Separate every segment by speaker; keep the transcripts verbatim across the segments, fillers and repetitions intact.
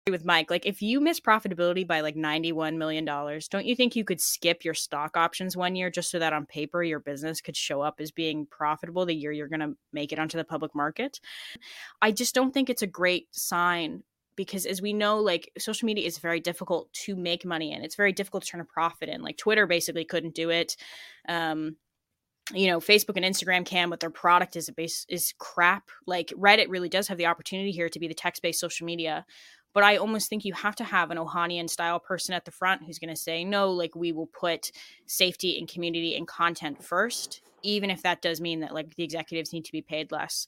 Speaker 1: with Mike, like if you miss profitability by like ninety-one million dollars, don't you think you could skip your stock options one year just so that on paper your business could show up as being profitable the year you're going to make it onto the public market? I just don't think it's a great sign because, as we know, like social media is very difficult to make money in. It's very difficult to turn a profit in. Like Twitter basically couldn't do it. Um, you know, Facebook and Instagram can, but their product is a base is crap. Like Reddit really does have the opportunity here to be the text-based social media. But I almost think you have to have an Ohanian style person at the front who's going to say, no, like we will put safety and community and content first, even if that does mean that like the executives need to be paid less.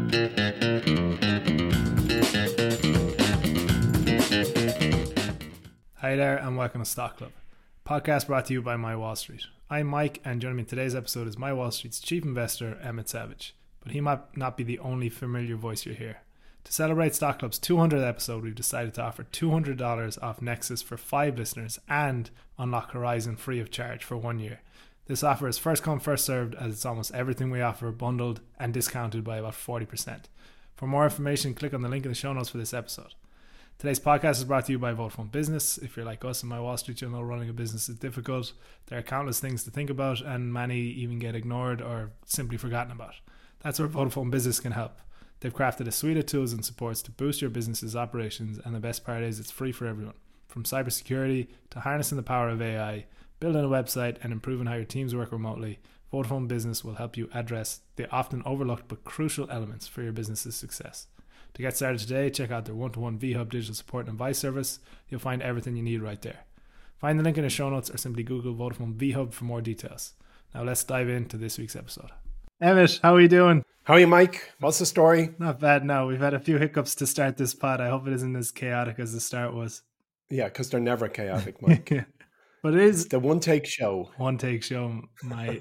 Speaker 2: Hi there and welcome to Stock Club, podcast brought to you by My Wall Street. I'm Mike and joining me in today's episode is My Wall Street's chief investor, Emmett Savage. But he might not be the only familiar voice you hear. To celebrate Stock Club's two hundredth episode, we've decided to offer two hundred dollars off Nexus for five listeners and unlock Horizon free of charge for one year. This offer is first come, first served, as it's almost everything we offer bundled and discounted by about forty percent. For more information, click on the link in the show notes for this episode. Today's podcast is brought to you by Vodafone Business. If you're like us in My Wall Street, you'll know running a business is difficult. There are countless things to think about, and many even get ignored or simply forgotten about. That's where Vodafone Business can help. They've crafted a suite of tools and supports to boost your business's operations, and the best part is it's free for everyone. From cybersecurity to harnessing the power of A I, building a website and improving how your teams work remotely, Vodafone Business will help you address the often overlooked but crucial elements for your business's success. To get started today, check out their one-to-one V Hub digital support and advice service. You'll find everything you need right there. Find the link in the show notes or simply Google Vodafone V Hub for more details. Now let's dive into this week's episode. Emmett, how are you doing?
Speaker 3: How are you, Mike? What's the story?
Speaker 2: Not bad now. We've had a few hiccups to start this pod. I hope it isn't as chaotic as the start was.
Speaker 3: Yeah, because they're never chaotic, Mike.
Speaker 2: Yeah. But it is
Speaker 3: it's the one-take show.
Speaker 2: One-take show, my.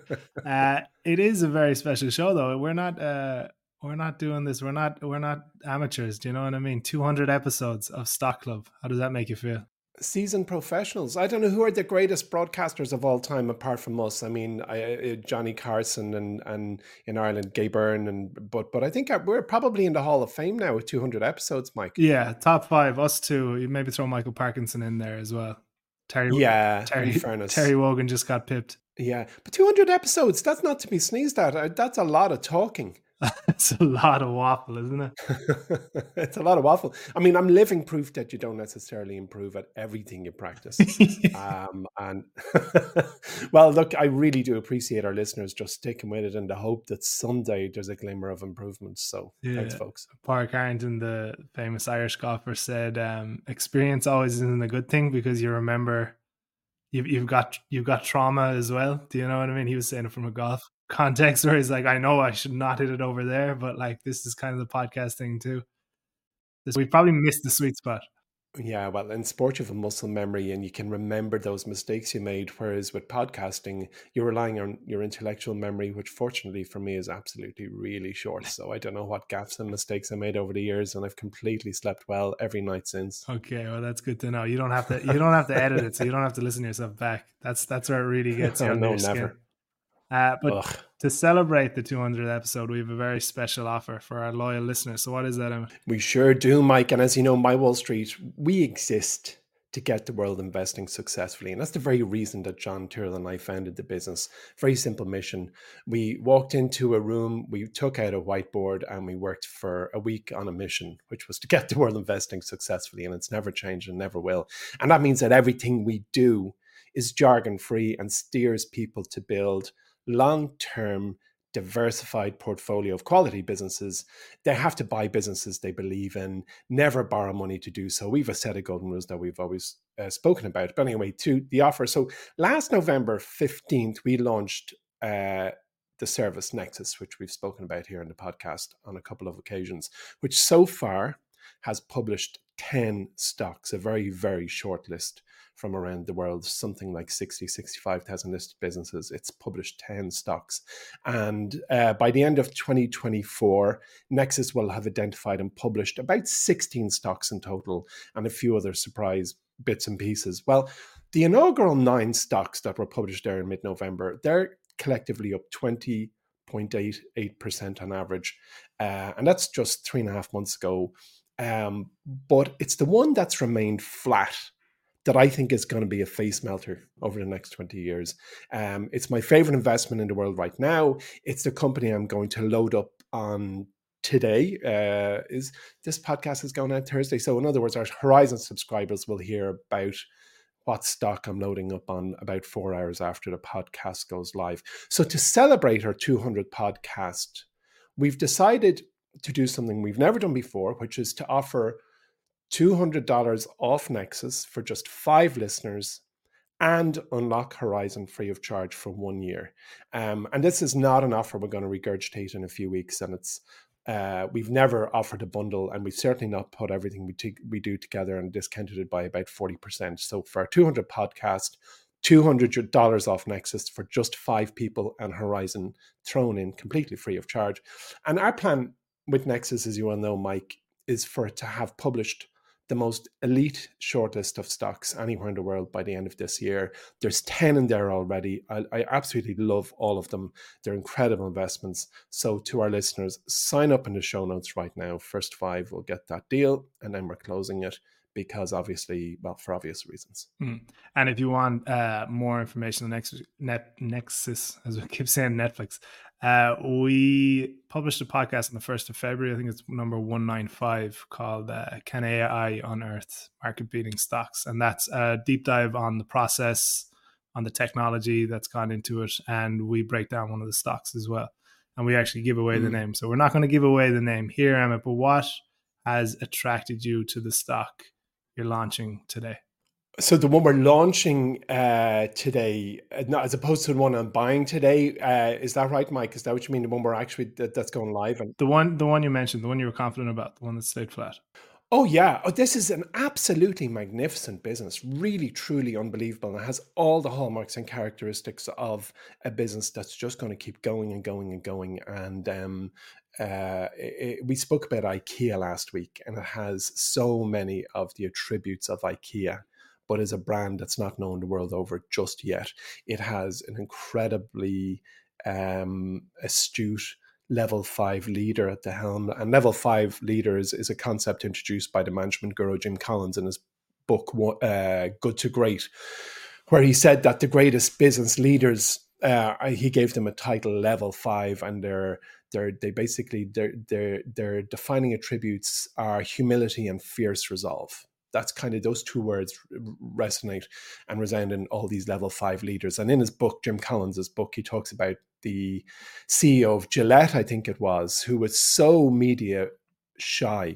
Speaker 2: uh, it is a very special show, though. We're not... Uh, We're not doing this. We're not. We're not amateurs. Do you know what I mean? Two hundred episodes of Stock Club. How does that make you feel?
Speaker 3: Seasoned professionals. I don't know who are the greatest broadcasters of all time apart from us. I mean, I, Johnny Carson and and in Ireland, Gay Byrne, and but but I think we're probably in the Hall of Fame now with two hundred episodes, Mike.
Speaker 2: Yeah, top five. Us two. You maybe throw Michael Parkinson in there as well. Terry.
Speaker 3: Yeah.
Speaker 2: Terry.
Speaker 3: In fairness,
Speaker 2: Terry Wogan just got pipped.
Speaker 3: Yeah, but two hundred episodes. That's not to be sneezed at. That's a lot of talking.
Speaker 2: It's a lot of waffle, isn't it?
Speaker 3: It's a lot of waffle. I mean, I'm living proof that you don't necessarily improve at everything you practice. um, and well, look, I really do appreciate our listeners just sticking with it in the hope that someday there's a glimmer of improvement. So yeah. Thanks, folks.
Speaker 2: Park Harrington, the famous Irish golfer, said, um, experience always isn't a good thing because you remember you've, you've got you've got trauma as well. Do you know what I mean? He was saying it from a golf context where he's like, I know I should not hit it over there, but like this is kind of the podcast thing too. This, we probably missed the sweet spot.
Speaker 3: Yeah, well, in sport you have a muscle memory and you can remember those mistakes you made, whereas with podcasting you're relying on your intellectual memory, which fortunately for me is absolutely really short. So I don't know what gaffes and mistakes I made over the years, and I've completely slept well every night since.
Speaker 2: Okay, well that's good to know. You don't have to you don't have to edit it, so you don't have to listen to yourself back. That's that's where it really gets you.
Speaker 3: No,
Speaker 2: your skin.
Speaker 3: never.
Speaker 2: Uh, but
Speaker 3: Ugh.
Speaker 2: To celebrate the two hundredth episode, we have a very special offer for our loyal listeners. So what is that, Emma?
Speaker 3: We sure do, Mike. And as you know, My Wall Street, we exist to get the world investing successfully. And that's the very reason that John Tyrrell and I founded the business. Very simple mission. We walked into a room, we took out a whiteboard, and we worked for a week on a mission, which was to get the world investing successfully. And it's never changed and never will. And that means that everything we do is jargon-free and steers people to build long-term diversified portfolio of quality businesses. They have to buy businesses they believe in, never borrow money to do so. We have a set of golden rules that we've always uh, spoken about. But anyway, to the offer. So last November fifteenth, we launched uh, the service Nexus, which we've spoken about here in the podcast on a couple of occasions, which so far has published ten stocks, a very, very short list from around the world, something like sixty, sixty-five thousand listed businesses. It's published ten stocks. And uh, by the end of twenty twenty-four, Nexus will have identified and published about sixteen stocks in total and a few other surprise bits and pieces. Well, the inaugural nine stocks that were published there in mid-November, they're collectively up twenty point eight eight percent on average. Uh, and that's just three and a half months ago. Um, but it's the one that's remained flat that I think is going to be a face melter over the next twenty years. Um, it's my favorite investment in the world right now. It's the company I'm going to load up on today. Uh, is this podcast is going out Thursday. So in other words, our Horizon subscribers will hear about what stock I'm loading up on about four hours after the podcast goes live. So to celebrate our two hundredth podcast, we've decided to do something we've never done before, which is to offer two hundred dollars off Nexus for just five listeners and unlock Horizon free of charge for one year. Um, and this is not an offer we're going to regurgitate in a few weeks. And it's uh, we've never offered a bundle, and we've certainly not put everything we, t- we do together and discounted it by about forty percent. So for our two hundred podcast, two hundred dollars off Nexus for just five people and Horizon thrown in completely free of charge. And our plan with Nexus, as you all know, Mike, is for it to have published the most elite shortlist of stocks anywhere in the world by the end of this year. There's ten in there already. I, I absolutely love all of them. They're incredible investments. So to our listeners, sign up in the show notes right now. First five will get that deal, and then we're closing it because obviously, well, for obvious reasons.
Speaker 2: Mm. And if you want uh, more information on Nexus, Net, Nexus, as we keep saying, Netflix, uh, we published a podcast on the first of February. I think it's number one ninety-five, called uh, Can A I Unearth Market-Beating Stocks? And that's a deep dive on the process, on the technology that's gone into it. And we break down one of the stocks as well. And we actually give away mm. the name. So we're not going to give away the name here, Emmett, but what has attracted you to the stock you're launching today?
Speaker 3: So the one we're launching uh, today, not as opposed to the one I'm buying today, uh, is that right, Mike? Is that what you mean? The one we're actually that, that's going live? And
Speaker 2: the one, the one you mentioned, the one you were confident about, the one that stayed flat.
Speaker 3: Oh yeah, oh, this is an absolutely magnificent business, really, truly unbelievable, and it has all the hallmarks and characteristics of a business that's just going to keep going and going and going. And um, uh, it, we spoke about IKEA last week, and it has so many of the attributes of IKEA, but is a brand that's not known the world over just yet. It has an incredibly um, astute level five leader at the helm. And level five leaders is a concept introduced by the management guru Jim Collins in his book, uh, Good to Great, where he said that the greatest business leaders, uh, he gave them a title, level five, and they're they're they basically their their their defining attributes are humility and fierce resolve. That's kind of, those two words resonate and resound in all these level five leaders. And in his book, Jim Collins' book, he talks about the C E O of Gillette, I think it was, who was so media shy,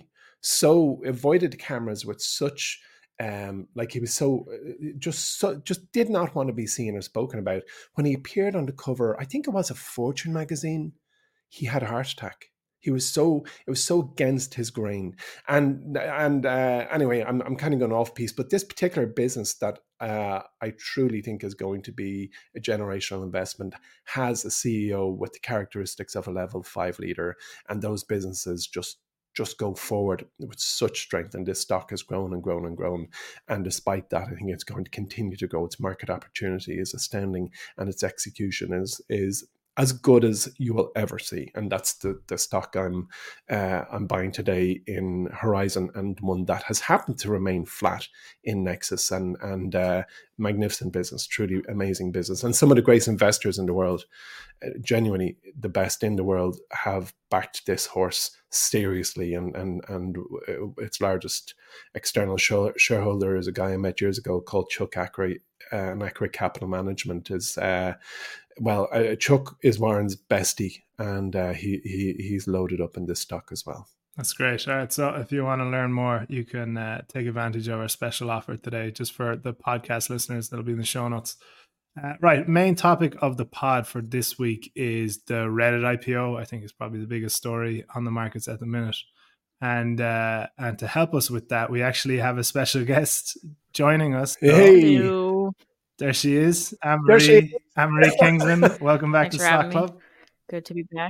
Speaker 3: so avoided the cameras with such, um, like he was so, just so, just did not want to be seen or spoken about. When he appeared on the cover, I think it was a Fortune magazine, he had a heart attack. He was so, it was so against his grain. And and uh, anyway, I'm I'm kind of going off piece, but this particular business that uh, I truly think is going to be a generational investment has a C E O with the characteristics of a level five leader, and those businesses just just go forward with such strength. And this stock has grown and grown and grown. And despite that, I think it's going to continue to grow. Its market opportunity is astounding, and its execution is is as good as you will ever see. And that's the the stock I'm uh, I'm buying today in Horizon, and one that has happened to remain flat in Nexus, and and uh, magnificent business, truly amazing business. And some of the greatest investors in the world, uh, genuinely the best in the world, have backed this horse seriously. And and and its largest external show, shareholder is a guy I met years ago called Chuck Ackery, uh, and Ackery Capital Management is uh, well, uh, Chuck is Warren's bestie, and uh, he he he's loaded up in this stock as well.
Speaker 2: That's great. All right, so if you want to learn more, you can uh, take advantage of our special offer today, just for the podcast listeners. That'll be in the show notes. Uh, right, main topic of the pod for this week is the Reddit I P O. I think it's probably the biggest story on the markets at the minute. And uh, and to help us with that, we actually have a special guest joining us.
Speaker 3: Hey.
Speaker 1: Hello.
Speaker 2: There she is, Anne-Marie, Anne-Marie Kingsman. Welcome back
Speaker 1: Thanks
Speaker 2: to
Speaker 1: for
Speaker 2: Stock
Speaker 1: having
Speaker 2: Club.
Speaker 1: me. Good to be back.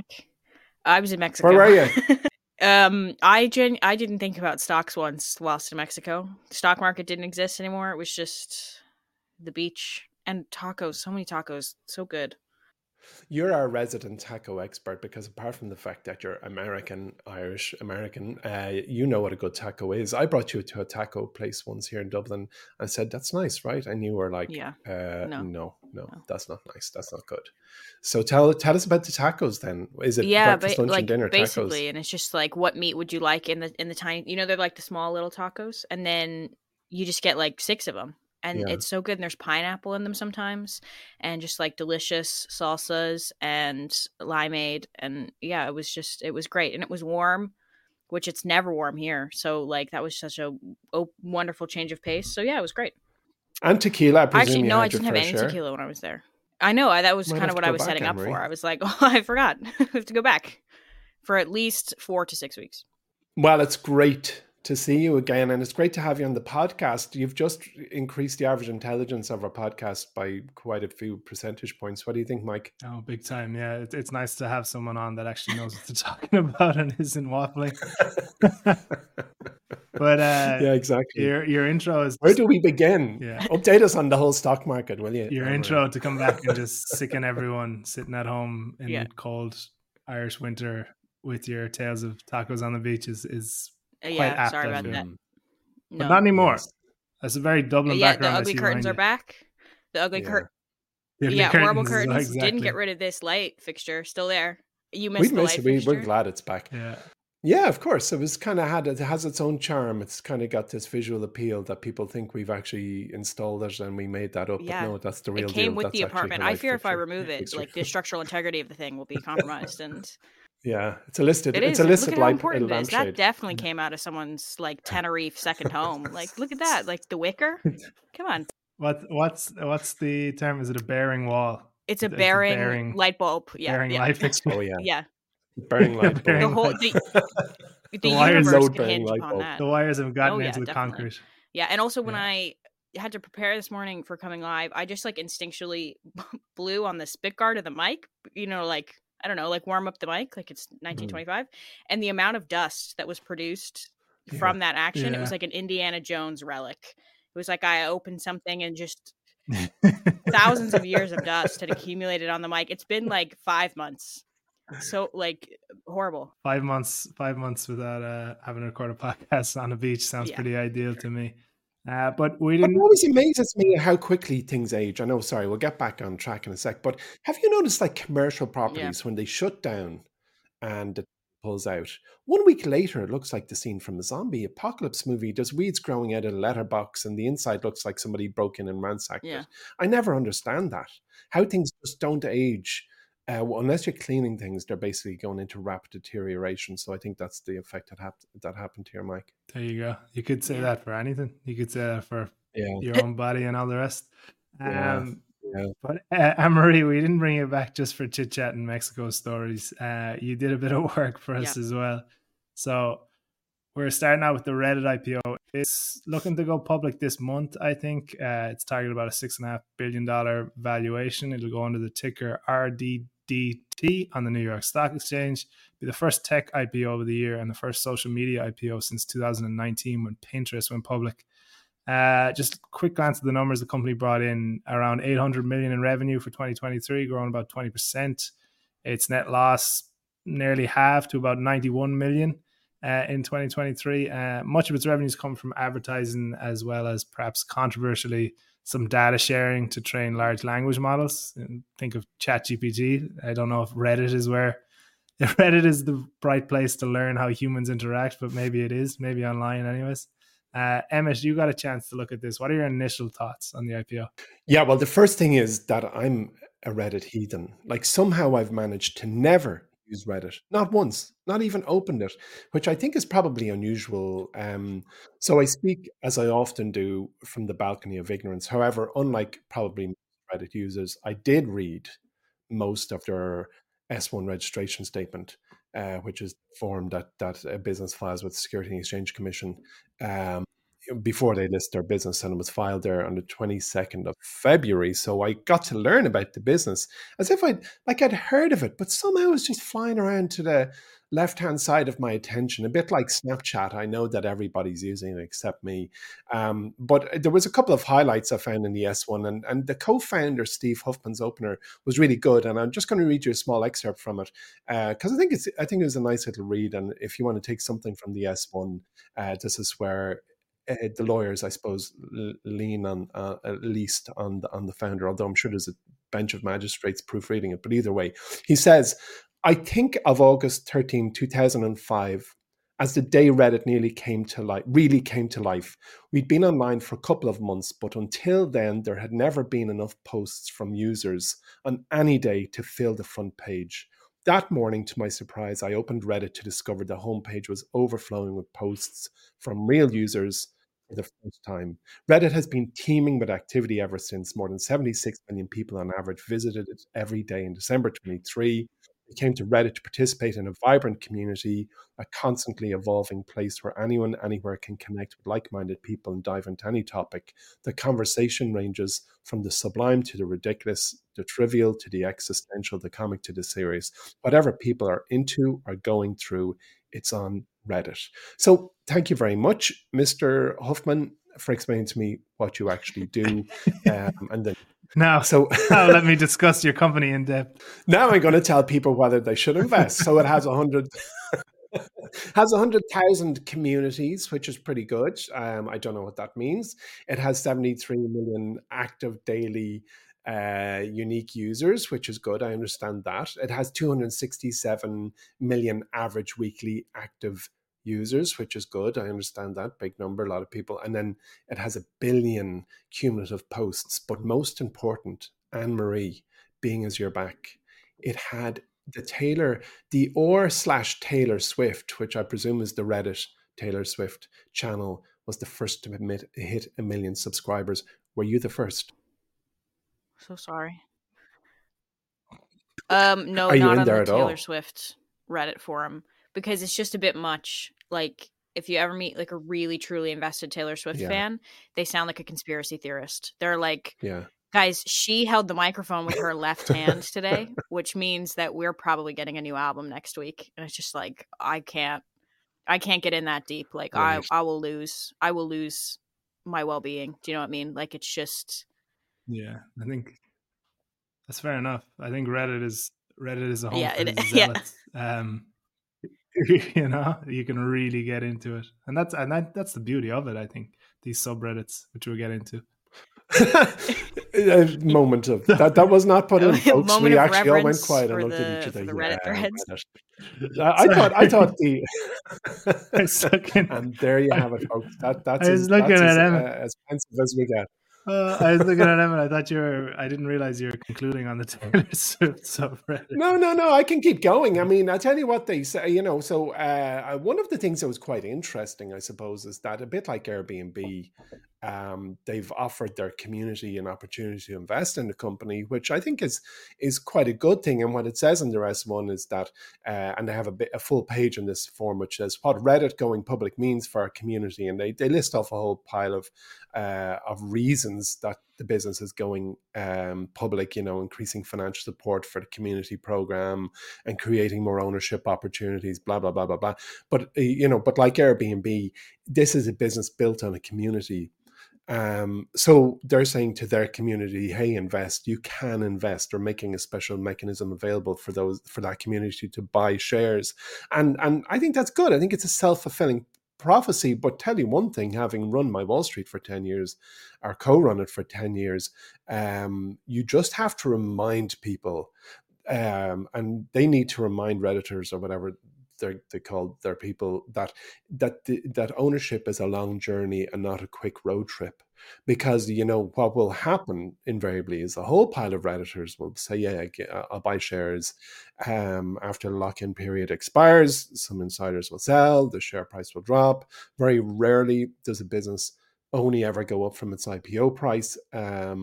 Speaker 1: I was in Mexico.
Speaker 3: Where were you?
Speaker 1: um, I gen- I didn't think about stocks once whilst in Mexico. The stock market didn't exist anymore. It was just the beach and tacos. So many tacos. So good.
Speaker 3: You're our resident taco expert because apart from the fact that you're American, Irish, American, uh, you know what a good taco is. I brought you to a taco place once here in Dublin. I said, that's nice, right? And you were like,
Speaker 1: Yeah.
Speaker 3: uh,
Speaker 1: No.
Speaker 3: no, no,
Speaker 1: No.
Speaker 3: that's not nice. That's not good. So tell tell us about the tacos then. Is it
Speaker 1: Yeah,
Speaker 3: breakfast,
Speaker 1: but
Speaker 3: lunch,
Speaker 1: like
Speaker 3: and dinner
Speaker 1: basically,
Speaker 3: tacos?
Speaker 1: and it's just like, what meat would you like in the in the tiny? You know, they're like the small little tacos, and then you just get like six of them, and
Speaker 3: Yeah.
Speaker 1: it's so good. And there's pineapple in them sometimes, and just like delicious salsas and limeade, and yeah, it was just it was great, and it was warm, which it's never warm here. So like that was such a, a wonderful change of pace. So yeah, it was great.
Speaker 3: And tequila, I presume
Speaker 1: Actually,
Speaker 3: you
Speaker 1: no, I
Speaker 3: had your
Speaker 1: didn't have
Speaker 3: fair
Speaker 1: any
Speaker 3: share.
Speaker 1: tequila when I was there. I know I, that was
Speaker 3: Might
Speaker 1: kind
Speaker 3: have
Speaker 1: of
Speaker 3: to
Speaker 1: what I
Speaker 3: go
Speaker 1: was
Speaker 3: back,
Speaker 1: setting up
Speaker 3: Anne-Marie.
Speaker 1: for. I was like, oh, I forgot. I have to go back for at least four to six weeks.
Speaker 3: Well, it's great to see you again, and it's great to have you on the podcast. You've just increased the average intelligence of our podcast by quite a few percentage points. What do you think, Mike?
Speaker 2: Oh, big time. Yeah, it, it's nice to have someone on that actually knows what they're talking about and isn't waffling. But uh,
Speaker 3: yeah, exactly.
Speaker 2: Your your intro is
Speaker 3: where do we begin?
Speaker 2: Yeah,
Speaker 3: update us on the whole stock market, will you?
Speaker 2: Your
Speaker 3: Anne-Marie?
Speaker 2: intro to come back and just sicken everyone sitting at home in
Speaker 1: Yeah.
Speaker 2: cold Irish winter with your tales of tacos on the beach is is
Speaker 1: Uh,
Speaker 2: quite
Speaker 1: yeah,
Speaker 2: apt.
Speaker 1: sorry
Speaker 2: I
Speaker 1: about
Speaker 2: feel.
Speaker 1: that.
Speaker 2: But
Speaker 1: No.
Speaker 2: not anymore.
Speaker 3: Yes.
Speaker 2: That's a very Dublin
Speaker 1: Yeah,
Speaker 2: background.
Speaker 1: the
Speaker 2: I
Speaker 1: ugly
Speaker 2: see
Speaker 1: curtains
Speaker 2: behind
Speaker 1: are
Speaker 2: you.
Speaker 1: back. The ugly
Speaker 3: Yeah.
Speaker 1: curtains.
Speaker 2: The ugly
Speaker 1: Yeah, horrible
Speaker 2: curtains,
Speaker 1: curtains.
Speaker 2: exactly.
Speaker 1: Didn't get rid of this light fixture. Still there. You
Speaker 3: We
Speaker 1: missed the
Speaker 3: miss
Speaker 1: light
Speaker 3: it. We,
Speaker 1: fixture.
Speaker 3: we're glad it's back.
Speaker 2: Yeah.
Speaker 3: Yeah, of course. It was kind of had it has its own charm. It's kind of got this visual appeal that people think we've actually installed it and we made that up.
Speaker 1: Yeah.
Speaker 3: But no, that's the real
Speaker 1: It came
Speaker 3: deal.
Speaker 1: with
Speaker 3: That's
Speaker 1: the
Speaker 3: actually
Speaker 1: apartment.
Speaker 3: her
Speaker 1: I
Speaker 3: light
Speaker 1: fear if I
Speaker 3: fixture.
Speaker 1: remove it,
Speaker 3: Fixture.
Speaker 1: like the structural integrity of the thing will be compromised. And
Speaker 3: Yeah, it's a listed.
Speaker 1: it
Speaker 3: it's
Speaker 1: is.
Speaker 3: a listed
Speaker 1: Look at how
Speaker 3: light
Speaker 1: important it is. That
Speaker 3: lampshade.
Speaker 1: definitely came out of someone's like Tenerife second home. Like, look at that. Like the wicker. Come on.
Speaker 2: What what's what's the term? Is it a bearing wall?
Speaker 1: It's a
Speaker 2: It's a
Speaker 1: bearing,
Speaker 2: bearing-
Speaker 1: light bulb. Yeah.
Speaker 2: bearing
Speaker 1: yeah.
Speaker 2: light fixture.
Speaker 3: Oh yeah,
Speaker 1: Yeah.
Speaker 3: bearing light
Speaker 2: Bearing
Speaker 1: The
Speaker 3: bulb.
Speaker 1: whole
Speaker 2: light-
Speaker 1: the, the
Speaker 2: wires
Speaker 1: universe
Speaker 3: load
Speaker 1: could
Speaker 3: bearing
Speaker 1: hinge
Speaker 3: light
Speaker 1: upon
Speaker 3: bulb.
Speaker 1: that.
Speaker 2: The wires have gotten
Speaker 1: Oh, yeah,
Speaker 2: into the
Speaker 1: definitely.
Speaker 2: concrete.
Speaker 1: Yeah, and also when
Speaker 2: Yeah.
Speaker 1: I had to prepare this morning for coming live, I just like instinctually blew on the spit guard of the mic, you know, like I don't know, like warm up the mic like it's nineteen twenty-five. And the amount of dust that was produced
Speaker 3: Yeah.
Speaker 1: from that action, it was
Speaker 2: Yeah.
Speaker 1: like an Indiana Jones relic. It was like I opened something and just thousands of years of dust had accumulated on the mic. It's been like five months. So like horrible.
Speaker 2: Five months, five months without uh, having to record a podcast on a beach sounds
Speaker 1: Yeah.
Speaker 2: pretty ideal to me. Uh, but we
Speaker 3: But it
Speaker 2: didn't.
Speaker 3: always amazes me how quickly things age. I know, sorry, we'll get back on track in a sec. But have you noticed like commercial properties when they shut down and it pulls out? One week later, it looks like the scene from a zombie apocalypse movie. There's weeds growing out of a letterbox and the inside looks like somebody broke in and ransacked
Speaker 1: Yeah.
Speaker 3: it. I never understand that. How things just don't age. Uh, well, unless you're cleaning things, they're basically going into rapid deterioration. So I think that's the effect that, hap- that happened here, Mike.
Speaker 2: There you go. You could say
Speaker 1: Yeah.
Speaker 2: that for anything. You could say that for
Speaker 3: Yeah.
Speaker 2: your own body and all the rest.
Speaker 3: Yeah.
Speaker 2: Um,
Speaker 3: Yeah.
Speaker 2: But uh, Anne-Marie, we didn't bring you back just for chit chat and Mexico stories. Uh, you did a bit of work for us
Speaker 1: Yeah.
Speaker 2: as well. So we're starting out with the Reddit I P O. It's looking to go public this month, I think. Uh, it's targeted about a six and a half billion dollar valuation. It'll go under the ticker R D D T on the New York Stock Exchange. Be the first tech I P O of the year and the first social media I P O since two thousand nineteen when Pinterest went public. Uh, just a quick glance at the numbers. The company brought in around eight hundred million in revenue for twenty twenty-three, growing about twenty percent. Its net loss nearly halved to about ninety-one million uh, in twenty twenty-three. Uh, much of its revenues come from advertising as well as perhaps controversially some data sharing to train large language models. And think of ChatGPT. I don't know if Reddit is where if Reddit is the right place to learn how humans interact, but maybe it is, maybe online anyways. Uh, Emmett, you got a chance to look at this. What are your initial thoughts on the I P O?
Speaker 3: Yeah, well, the first thing is that I'm a Reddit heathen. Like somehow I've managed to never use Reddit, not once, not even opened it, which I think is probably unusual. Um, so I speak, as I often do, from the balcony of ignorance. However, unlike probably most Reddit users, I did read most of their S one registration statement, uh, which is the form that that a business files with the Security and Exchange Commission. Um, before they list their business, and it was filed there on the twenty-second of February. So I got to learn about the business as if I'd like I'd heard of it, but somehow it's just flying around to the left-hand side of my attention, a bit like Snapchat. I know that everybody's using it except me. Um, but there was a couple of highlights I found in the S one, and, and the co-founder, Steve Huffman's opener, was really good. And I'm just going to read you a small excerpt from it because uh, I think it's I think it was a nice little read. And if you want to take something from the S one, uh, this is where Uh, the lawyers, I suppose, lean on uh, at least on the, on the founder, although I'm sure there's a bench of magistrates proofreading it. But either way, he says, I think of August thirteenth, two thousand five as the day Reddit nearly came to life, really came to life. We'd been online for a couple of months, but until then, there had never been enough posts from users on any day to fill the front page. That morning, to my surprise, I opened Reddit to discover the homepage was overflowing with posts from real users for the first time. Reddit has been teeming with activity ever since. More than seventy-six million people on average visited it every day in December twenty-three. They came to Reddit to participate in a vibrant community, a constantly evolving place where anyone, anywhere can connect with like-minded people and dive into any topic. The conversation ranges from the sublime to the ridiculous, the trivial to the existential, the comic to the serious. Whatever people are into or going through, it's on Reddit. So thank you very much, Mister Huffman, for explaining to me what you actually do. Um, and then
Speaker 2: Now, so now let me discuss your company in depth.
Speaker 3: Now I'm going to tell people whether they should invest. So it has a hundred has a hundred thousand communities, which is pretty good. Um, I don't know what that means. It has seventy-three million active daily uh, unique users, which is good. I understand that. It has two hundred sixty-seven million average weekly active users, which is good. I understand that. Big number, a lot of people. And then it has a billion cumulative posts. But most important, Anne-Marie, being as you're back, it had the Taylor, the or slash Taylor Swift, which I presume is the Reddit Taylor Swift channel, was the first to admit, hit a million subscribers. Were you the first?
Speaker 1: So sorry. Um, no,
Speaker 3: Are you
Speaker 1: not
Speaker 3: in
Speaker 1: on
Speaker 3: there
Speaker 1: the
Speaker 3: at
Speaker 1: Taylor
Speaker 3: all?
Speaker 1: Swift Reddit forum, because it's just a bit much. Like, if you ever meet like a really truly invested Taylor Swift
Speaker 3: Yeah.
Speaker 1: fan, they sound like a conspiracy theorist. They're like,
Speaker 3: Yeah.
Speaker 1: guys, she held the microphone with her left hand today, which means that we're probably getting a new album next week. And it's just like, I can't, I can't get in that deep. Like,
Speaker 3: Right.
Speaker 1: I, I will lose, I will lose my well-being. Do you know what I mean? Like, it's just.
Speaker 2: Yeah, I think that's fair enough. I think Reddit is Reddit is a home
Speaker 1: Yeah,
Speaker 2: for
Speaker 1: it-
Speaker 2: the zealots. Um, you know, you can really get into it, and that's and that, that's the beauty of it. I think these subreddits, which we'll get into.
Speaker 3: A moment of that that was not put in, folks.
Speaker 1: Moment
Speaker 3: We
Speaker 1: of
Speaker 3: actually all went
Speaker 1: reverence
Speaker 3: quiet
Speaker 1: for
Speaker 3: and looked
Speaker 1: the-
Speaker 3: at each other.
Speaker 1: for the Reddit
Speaker 3: Yeah,
Speaker 1: threads.
Speaker 3: Reddit. I, I thought I thought the
Speaker 2: I was looking-
Speaker 3: and there you have it, folks. That that's
Speaker 2: I was
Speaker 3: as,
Speaker 2: looking
Speaker 3: that's
Speaker 2: at
Speaker 3: as,
Speaker 2: Emma.
Speaker 3: uh, as pensive as we get.
Speaker 2: Uh, I was looking at him and I thought you were. I didn't realize you were concluding on the Taylor Swift subreddit.
Speaker 3: No, no, no. I can keep going. I mean, I tell you what they say. You know, so uh, one of the things that was quite interesting, I suppose, is that a bit like Airbnb, um, they've offered their community an opportunity to invest in the company, which I think is is quite a good thing. And what it says in the S one is that, uh, and they have a, bit, a full page in this form, which says what Reddit going public means for our community, and they they list off a whole pile of uh, of reasons that the business is going um, public. You know, increasing financial support for the community program and creating more ownership opportunities. Blah blah blah blah blah. But uh, you know, but like Airbnb, this is a business built on a community. Um, so they're saying to their community, hey, invest, you can invest. They're making a special mechanism available for those, for that community to buy shares. And, and I think that's good. I think it's a self-fulfilling prophecy. But tell you one thing, having run My Wall Street for ten years or co-run it for ten years, um, you just have to remind people, um, and they need to remind Redditors or whatever They're, they call their people that that the, that ownership is a long journey and not a quick road trip, because you know what will happen invariably is a whole pile of Redditors will say, yeah, I'll buy shares um, after the lock-in period expires. Some insiders will sell, the share price will drop. Very rarely does a business only ever go up from its I P O price. Um,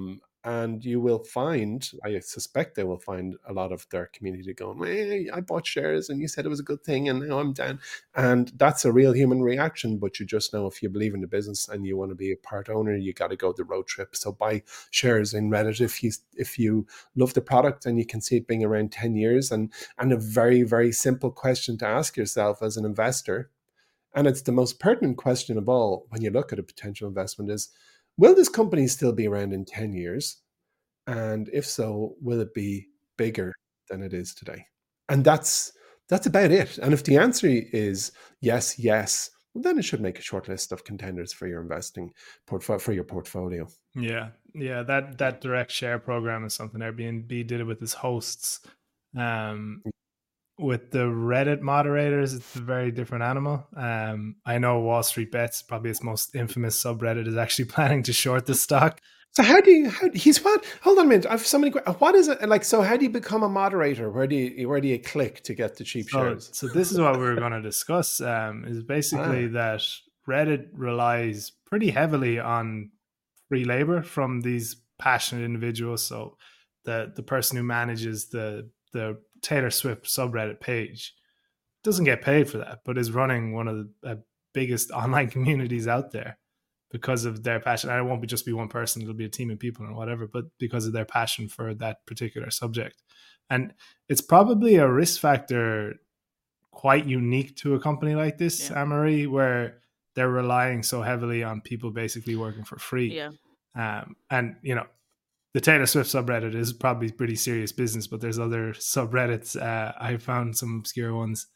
Speaker 3: And you will find, I suspect they will find a lot of their community going, hey, I bought shares and you said it was a good thing and now I'm down. And that's a real human reaction. But you just know if you believe in the business and you want to be a part owner, you got to go the road trip. So buy shares in Reddit if you if you love the product and you can see it being around ten years. And, and a very, very simple question to ask yourself as an investor, and it's the most pertinent question of all when you look at a potential investment, is, will this company still be around in ten years? And if so, will it be bigger than it is today? And that's that's about it. And if the answer is yes, yes, well, then it should make a short list of contenders for your investing portfolio for your portfolio.
Speaker 2: Yeah, yeah, that that direct share program is something Airbnb did it with its hosts. Um, with the Reddit moderators, it's a very different animal. Um, I know Wall Street Bets, probably its most infamous subreddit, is actually planning to short the stock.
Speaker 3: So how do you, how, he's what? Hold on a minute. I have so many, what is it like? So how do you become a moderator? Where do you, where do you click to get the cheap
Speaker 2: so,
Speaker 3: shares?
Speaker 2: So this is what we were going to discuss, um, is basically ah. that Reddit relies pretty heavily on free labor from these passionate individuals. So the, the person who manages the, the Taylor Swift subreddit page doesn't get paid for that, but is running one of the uh, biggest online communities out there because of their passion. And it won't be just be one person, it'll be a team of people or whatever, but because of their passion for that particular subject. And it's probably a risk factor quite unique to a company like this, yeah. Anne-Marie, where they're relying so heavily on people basically working for free.
Speaker 1: Yeah.
Speaker 2: Um, and, you know, the Taylor Swift subreddit is probably pretty serious business, but there's other subreddits. Uh, I found some obscure ones.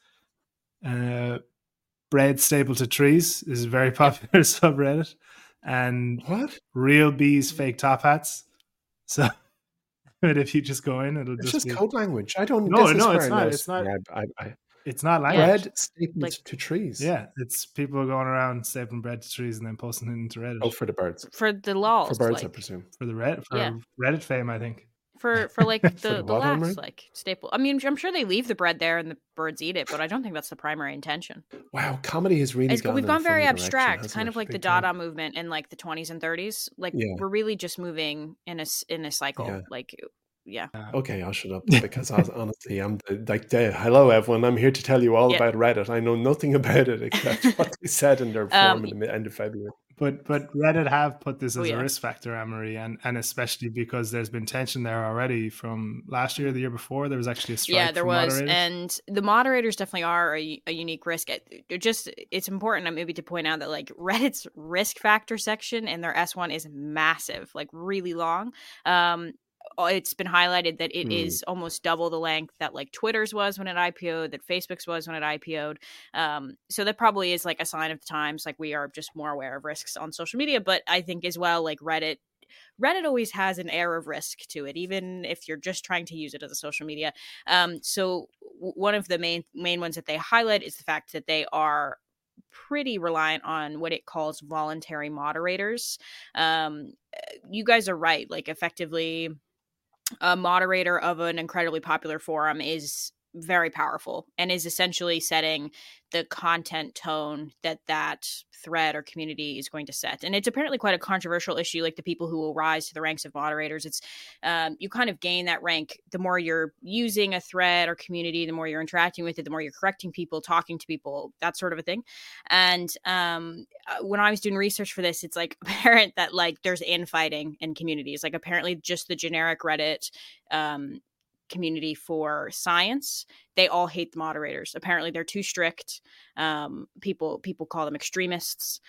Speaker 2: Uh, bread stapled to trees is a very popular subreddit. And
Speaker 3: what?
Speaker 2: Real bees fake top hats. So but if you just go in, it'll
Speaker 3: it's
Speaker 2: just
Speaker 3: just
Speaker 2: be...
Speaker 3: code language. I don't
Speaker 2: No,
Speaker 3: this
Speaker 2: no,
Speaker 3: is
Speaker 2: it's not.
Speaker 3: I
Speaker 2: It's not.
Speaker 3: I, I,
Speaker 2: it's not language.
Speaker 3: Bread stapled like, to trees.
Speaker 2: Yeah, it's people going around stapling bread to trees and then posting it into Reddit.
Speaker 3: Oh, for the birds.
Speaker 1: For the lols.
Speaker 3: For birds,
Speaker 1: like,
Speaker 3: I presume.
Speaker 2: For the Reddit, for
Speaker 1: yeah.
Speaker 2: Reddit fame, I think.
Speaker 1: For for like the,
Speaker 3: for
Speaker 1: the, the laughs, like staple. I mean, I'm sure they leave the bread there and the birds eat it, but I don't think that's the primary intention.
Speaker 3: Wow, comedy has really
Speaker 1: it's,
Speaker 3: gone
Speaker 1: We've gone very abstract,
Speaker 3: direction,
Speaker 1: kind of like
Speaker 3: Big
Speaker 1: the
Speaker 3: time.
Speaker 1: Dada movement in like the twenties and thirties. Like
Speaker 3: yeah.
Speaker 1: we're really just moving in a in a cycle. Yeah. Like, yeah.
Speaker 3: Okay, I'll shut up because I was, honestly, I'm the, like, the, hello everyone. I'm here to tell you all yeah. about Reddit. I know nothing about it except what they said in their form um, in the end of February.
Speaker 2: But but Reddit have put this as
Speaker 1: oh, yeah.
Speaker 2: a risk factor, Anne-Marie, and, and especially because there's been tension there already from last year, the year before. There was actually a strike.
Speaker 1: Yeah, there was,
Speaker 2: moderators.
Speaker 1: And the moderators definitely are a, a unique risk. It just it's important maybe to point out that like Reddit's risk factor section in their S one is massive, like really long. Um, it's been highlighted that it mm. is almost double the length that like Twitter's was when it I P O'd, that Facebook's was when it I P O'd. Um, so that probably is like a sign of the times. Like we are just more aware of risks on social media. But I think as well, like Reddit, Reddit always has an air of risk to it, even if you're just trying to use it as a social media. Um, so w- one of the main main ones that they highlight is the fact that they are pretty reliant on what it calls voluntary moderators. Um, you guys are right. Like effectively, a moderator of an incredibly popular forum is very powerful and is essentially setting the content tone that that thread or community is going to set. And it's apparently quite a controversial issue, like the people who will rise to the ranks of moderators. It's um, you kind of gain that rank the more you're using a thread or community, the more you're interacting with it, the more you're correcting people, talking to people, that sort of a thing. And um, when I was doing research for this, it's like apparent that like there's infighting in communities. Like apparently just the generic Reddit um, community for science, they all hate the moderators. Apparently they're too strict. Um, people people call them extremists.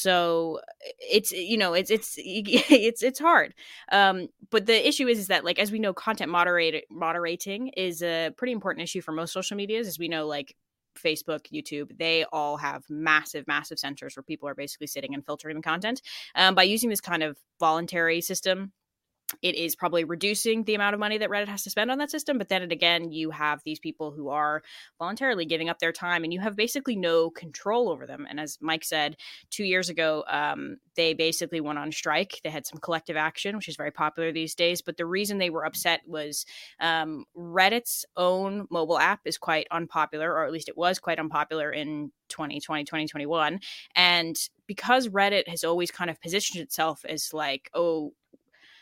Speaker 1: So it's, you know, it's it's it's it's hard. Um, but the issue is is that like as we know, content moderate moderating is a pretty important issue for most social medias. As we know, like Facebook, YouTube, they all have massive, massive centers where people are basically sitting and filtering the content. Um, by using this kind of voluntary system, it is probably reducing the amount of money that Reddit has to spend on that system. But then again, you have these people who are voluntarily giving up their time and you have basically no control over them. And as Mike said, two years ago, um, they basically went on strike. They had some collective action, which is very popular these days. But the reason they were upset was um, Reddit's own mobile app is quite unpopular, or at least it was quite unpopular in twenty twenty, twenty twenty-one. And because Reddit has always kind of positioned itself as like, oh,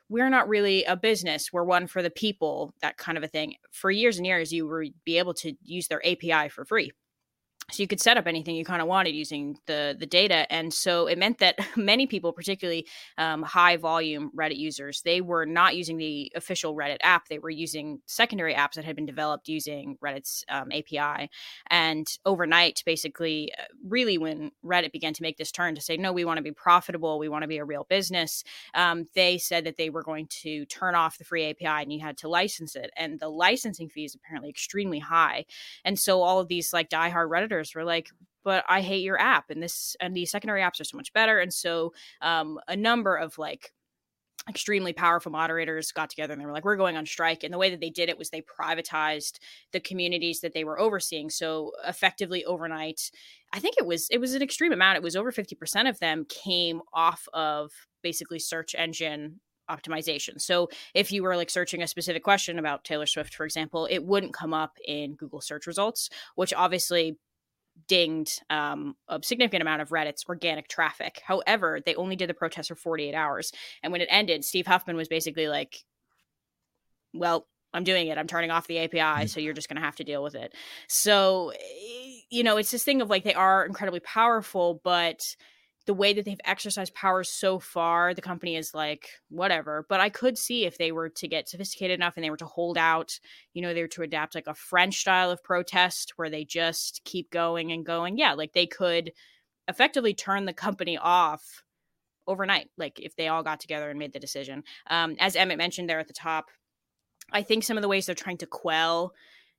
Speaker 1: we're not really a business. We're one for the people, that kind of a thing. For years and years, you would be able to use their A P I for free. So you could set up anything you kind of wanted using the the data. And so it meant that many people, particularly um, high volume Reddit users, they were not using the official Reddit app. They were using secondary apps that had been developed using Reddit's um, A P I. And overnight, basically, really when Reddit began to make this turn to say, no, we want to be profitable, we want to be a real business, um, they said that they were going to turn off the free A P I and you had to license it. And the licensing fee is apparently extremely high. And so all of these like diehard Redditors were like, but I hate your app, and this and these secondary apps are so much better. And so um, a number of like extremely powerful moderators got together and they were like, we're going on strike. And the way that they did it was they privatized the communities that they were overseeing. So effectively overnight, I think it was it was an extreme amount. It was over fifty percent of them came off of basically search engine optimization. So if you were like searching a specific question about Taylor Swift, for example, it wouldn't come up in Google search results, which obviously dinged um, a significant amount of Reddit's organic traffic. However, they only did the protest for forty-eight hours. And when it ended, Steve Huffman was basically like, well, I'm doing it. I'm turning off the A P I. So you're just going to have to deal with it. So, you know, it's this thing of like, they are incredibly powerful, but the way that they've exercised power so far, the company is like, whatever. But I could see if they were to get sophisticated enough and they were to hold out, you know, they were to adapt like a French style of protest where they just keep going and going. Yeah, like they could effectively turn the company off overnight, like if they all got together and made the decision. Um, as Emmett mentioned there at the top, I think some of the ways they're trying to quell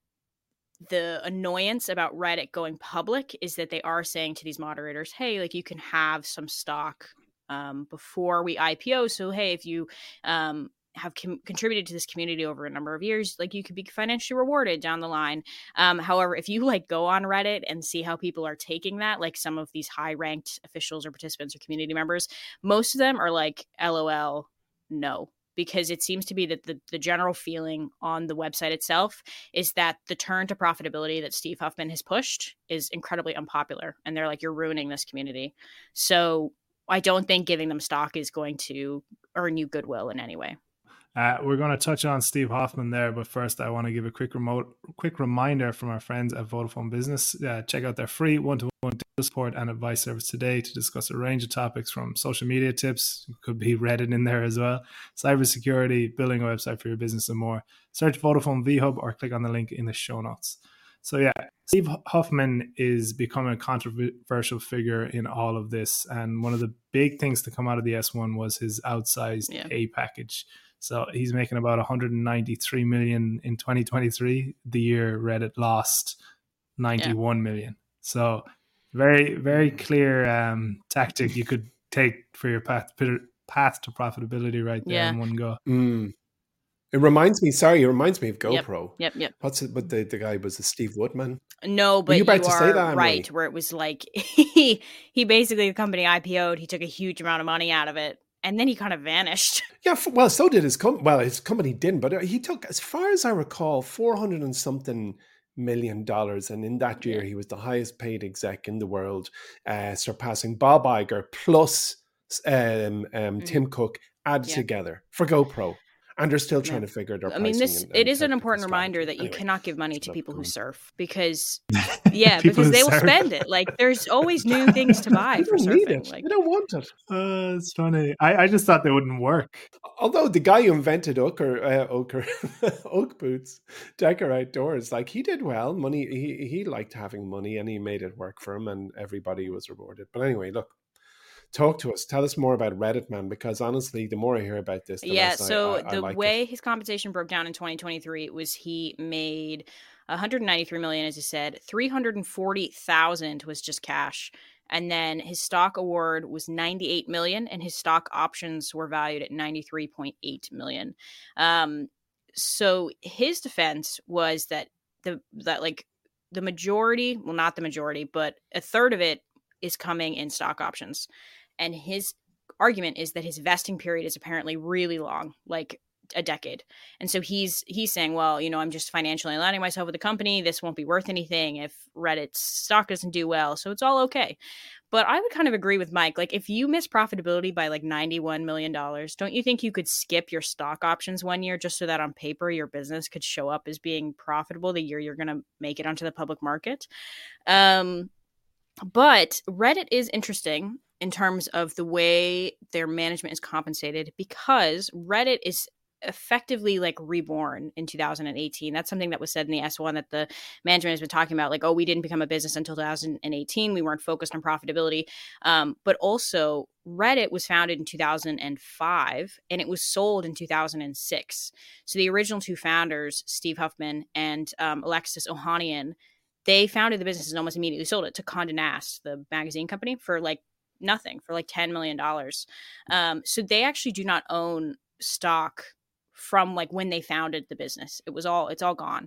Speaker 1: the annoyance about Reddit going public is that they are saying to these moderators, hey, like you can have some stock um, before we I P O. So, hey, if you um, have com- contributed to this community over a number of years, like you could be financially rewarded down the line. Um, however, if you like go on Reddit and see how people are taking that, like some of these high ranked officials or participants or community members, most of them are like, LOL, no. Because it seems to be that the, the general feeling on the website itself is that the turn to profitability that Steve Huffman has pushed is incredibly unpopular. And they're like, you're ruining this community. So I don't think giving them stock is going to earn you goodwill in any way.
Speaker 2: Uh, we're going to touch on Steve Hoffman there, but first I want to give a quick remote, quick reminder from our friends at Vodafone Business. Uh, check out their free one-to-one support and advice service today to discuss a range of topics from social media tips, could be Reddit in there as well, cybersecurity, building a website for your business and more. Search Vodafone V-Hub or click on the link in the show notes. So yeah, Steve Huffman is becoming a controversial figure in all of this. And one of the big things to come out of the S one was his outsized yeah. pay package. So he's making about one hundred ninety-three million in twenty twenty-three, the year Reddit lost ninety-one yeah. million. So very, very clear um, tactic you could take for your path path to profitability right there yeah. in one go.
Speaker 3: Mm. It reminds me, sorry, it reminds me of GoPro.
Speaker 1: Yep, yep. yep.
Speaker 3: What's it? But the, the guy was the Steve Woodman.
Speaker 1: No, but you, you are say that, right, where it was like he he basically the company I P O'd. He took a huge amount of money out of it. And then he kind of vanished. Yeah,
Speaker 3: well, so did his company. Well, his company didn't, but he took, as far as I recall, four hundred and something million dollars. And in that year, he was the highest paid exec in the world, uh, surpassing Bob Iger plus um, um, mm. Tim Cook added yeah. together for GoPro. And they're still trying yeah. to figure their
Speaker 1: I mean, this
Speaker 3: and, and
Speaker 1: it is an important reminder that you anyway, cannot give money to people who surf because, yeah,
Speaker 2: people
Speaker 1: because they
Speaker 2: surf.
Speaker 1: will spend it. Like, there's always new things to buy for surfing.
Speaker 3: Need it.
Speaker 1: Like,
Speaker 3: they don't want it.
Speaker 2: Uh, it's funny. I, I just thought they wouldn't work.
Speaker 3: Although the guy who invented Oaker, uh, Oaker, Oak Boots, Decker Outdoors, like he did well. Money, he he liked having money, and he made it work for him, and everybody was rewarded. But anyway, look. Talk to us. Tell us more about Reddit, man, because honestly, the more I hear about this, the
Speaker 1: yeah,
Speaker 3: less
Speaker 1: so
Speaker 3: I, I,
Speaker 1: the
Speaker 3: I like
Speaker 1: way
Speaker 3: it.
Speaker 1: his compensation broke down in twenty twenty-three was he made one hundred ninety-three million dollars, as you said. three hundred forty thousand dollars was just cash. And then his stock award was ninety-eight million dollars, and his stock options were valued at ninety-three point eight million dollars. Um, so his defense was that the that like the majority, well, not the majority, but a third of it is coming in stock options. And his argument is that his vesting period is apparently really long, like a decade. And so he's he's saying, well, you know, I'm just financially aligning myself with the company. This won't be worth anything if Reddit's stock doesn't do well. So it's all okay. But I would kind of agree with Mike. Like, if you miss profitability by like ninety-one million dollars, don't you think you could skip your stock options one year just so that on paper your business could show up as being profitable the year you're going to make it onto the public market? Um, but Reddit is interesting in terms of the way their management is compensated, because Reddit is effectively like reborn in two thousand eighteen. That's something that was said in the S one that the management has been talking about. Like, oh, we didn't become a business until two thousand eighteen. We weren't focused on profitability. Um, but also Reddit was founded in two thousand five and it was sold in two thousand six. So the original two founders, Steve Huffman and um, Alexis Ohanian, they founded the business and almost immediately sold it to Condé Nast, the magazine company, for like nothing, for like ten million dollars. Um, so they actually do not own stock from like when they founded the business. It was all, it's all gone.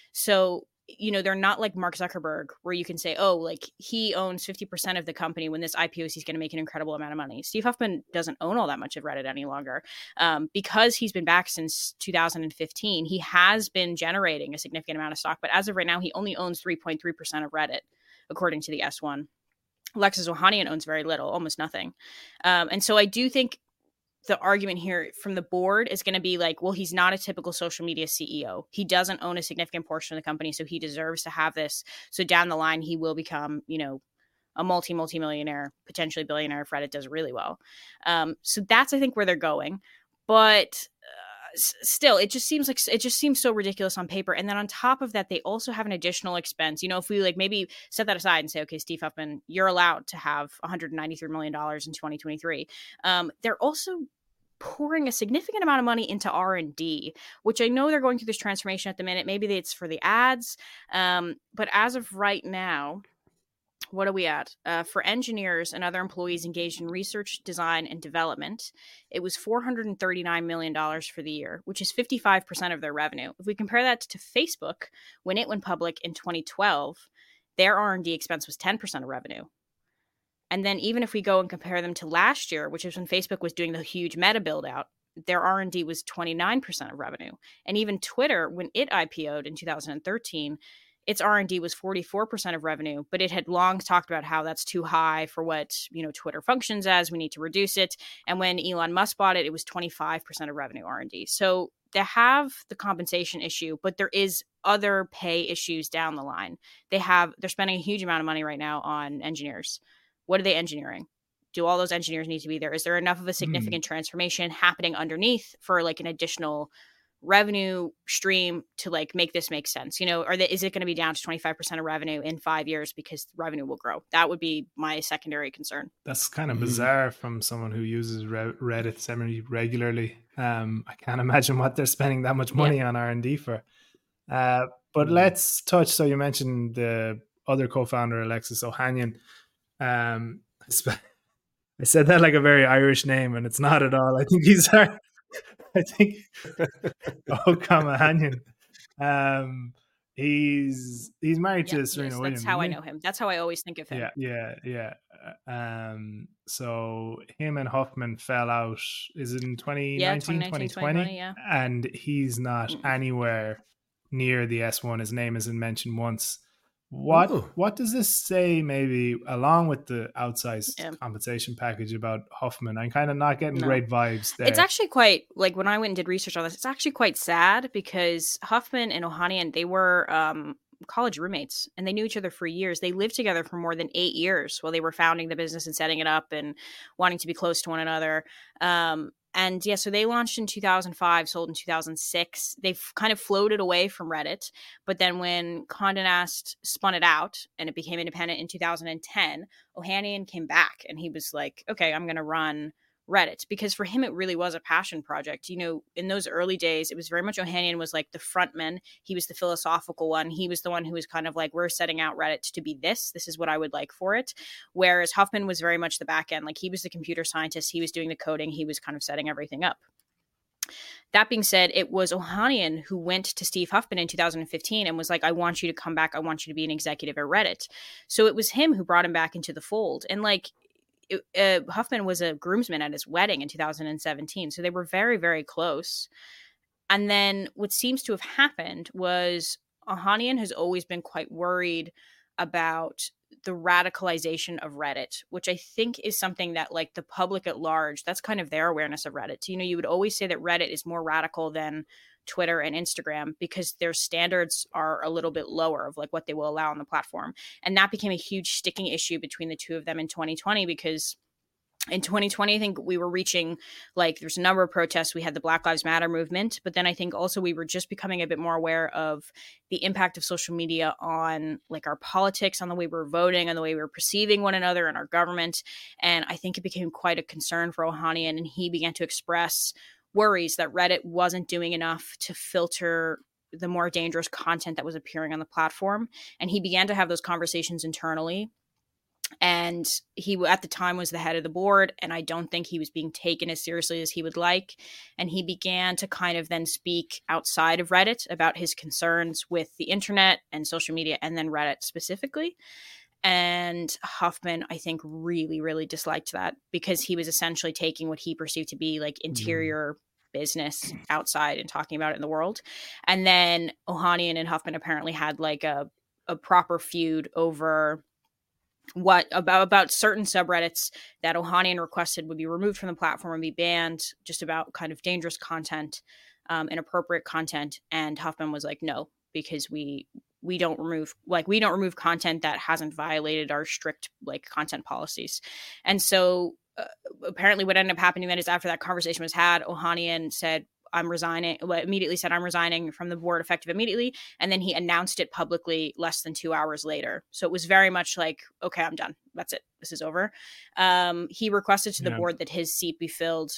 Speaker 1: So, you know, they're not like Mark Zuckerberg where you can say, oh, like he owns fifty percent of the company. When this I P Os, he's going to make an incredible amount of money. Steve Huffman doesn't own all that much of Reddit any longer. Um, because he's been back since two thousand fifteen, he has been generating a significant amount of stock. But as of right now, he only owns three point three percent of Reddit, according to the S one. Alexis Ohanian owns very little, almost nothing. Um, and so I do think the argument here from the board is going to be like, well, he's not a typical social media C E O. He doesn't own a significant portion of the company, so he deserves to have this. So down the line, he will become, you know, a multi, multi-millionaire, potentially billionaire if Reddit does really well. Um, so that's, I think, where they're going. But uh, s- still, it just seems like it just seems so ridiculous on paper. And then on top of that, they also have an additional expense. You know, if we like maybe set that aside and say, okay, Steve Huffman, you're allowed to have one hundred ninety-three million dollars in twenty twenty-three. Um, they're also pouring a significant amount of money into R and D, which I know they're going through this transformation at the minute. Maybe it's for the ads. Um, but as of right now, what are we at? Uh, for engineers and other employees engaged in research, design, and development, it was four hundred thirty-nine million dollars for the year, which is fifty-five percent of their revenue. If we compare that to Facebook, when it went public in twenty twelve, their R and D expense was ten percent of revenue. And then even if we go and compare them to last year, which is when Facebook was doing the huge meta build out, their R and D was twenty-nine percent of revenue. And even Twitter, when it I P O'd in two thousand thirteen, its R and D was forty-four percent of revenue, but it had long talked about how that's too high for what, you know, Twitter functions as. We need to reduce it. And when Elon Musk bought it, it was twenty-five percent of revenue R and D. So they have the compensation issue, but there is other pay issues down the line. They have, they're spending a huge amount of money right now on engineers. What are they engineering? Do all those engineers need to be there? Is there enough of a significant mm. transformation happening underneath for like an additional revenue stream to like make this make sense? You know, or the, is it going to be down to twenty-five percent of revenue in five years because revenue will grow? That would be my secondary concern.
Speaker 2: That's kind of mm. bizarre from someone who uses Reddit semi regularly. Um, I can't imagine what they're spending that much money yeah. on R and D for. Uh, but mm. let's touch, so you mentioned the other co-founder, Alexis Ohanian. Um, I said that like a very Irish name, and it's not at all. I think he's, I think, Ohanian. Um, he's he's married
Speaker 1: yeah,
Speaker 2: to Serena
Speaker 1: yes,
Speaker 2: Williams.
Speaker 1: That's how I know him. That's how I always think of him.
Speaker 2: Yeah, yeah, yeah. Um, so him and Huffman fell out. Is it in twenty nineteen, twenty twenty? Yeah. And he's not mm. anywhere near the S one. His name isn't mentioned once. What Ooh. What does this say, maybe along with the outsized yeah. compensation package, about Huffman? I'm kind of not getting no. great vibes there.
Speaker 1: It's actually quite, like when I went and did research on this, it's actually quite sad because Huffman and Ohanian, they were um, college roommates and they knew each other for years. They lived together for more than eight years while they were founding the business and setting it up and wanting to be close to one another. Um, And yeah, so they launched in two thousand five, sold in two thousand six. They've kind of floated away from Reddit. But then when Condé Nast spun it out and it became independent in two thousand ten, Ohanian came back and he was like, okay, I'm going to run Reddit, because for him, it really was a passion project. You know, in those early days, it was very much Ohanian was like the front man. He was the philosophical one. He was the one who was kind of like, we're setting out Reddit to be this. This is what I would like for it. Whereas Huffman was very much the back end. Like he was the computer scientist. He was doing the coding. He was kind of setting everything up. That being said, it was Ohanian who went to Steve Huffman in two thousand fifteen and was like, I want you to come back. I want you to be an executive at Reddit. So it was him who brought him back into the fold. And like, It, uh, Huffman was a groomsman at his wedding in two thousand seventeen. So they were very, very close. And then what seems to have happened was Ohanian has always been quite worried about the radicalization of Reddit, which I think is something that like the public at large, that's kind of their awareness of Reddit. So, you know, you would always say that Reddit is more radical than Twitter and Instagram because their standards are a little bit lower of like what they will allow on the platform. And that became a huge sticking issue between the two of them in twenty twenty because in twenty twenty, I think we were reaching, like, there's a number of protests. We had the Black Lives Matter movement, but then I think also we were just becoming a bit more aware of the impact of social media on, like, our politics, on the way we were voting, on the way we were perceiving one another and our government. And I think it became quite a concern for Ohanian, and he began to express worries that Reddit wasn't doing enough to filter the more dangerous content that was appearing on the platform. And he began to have those conversations internally. And he, at the time, was the head of the board, and I don't think he was being taken as seriously as he would like. And he began to kind of then speak outside of Reddit about his concerns with the internet and social media, and then Reddit specifically. And Huffman, I think, really, really disliked that because he was essentially taking what he perceived to be like interior mm. business outside and talking about it in the world. And then Ohanian and Huffman apparently had like a, a proper feud over what about about certain subreddits that Ohanian requested would be removed from the platform and be banned, just about kind of dangerous content, um, inappropriate content. And Huffman was like, no, because we we don't remove like we don't remove content that hasn't violated our strict like content policies. And so uh, apparently what ended up happening then is after that conversation was had, Ohanian said, I'm resigning, well, immediately said, I'm resigning from the board effective immediately. And then he announced it publicly less than two hours later. So it was very much like, okay, I'm done. That's it. This is over. Um, he requested to the yeah. board that his seat be filled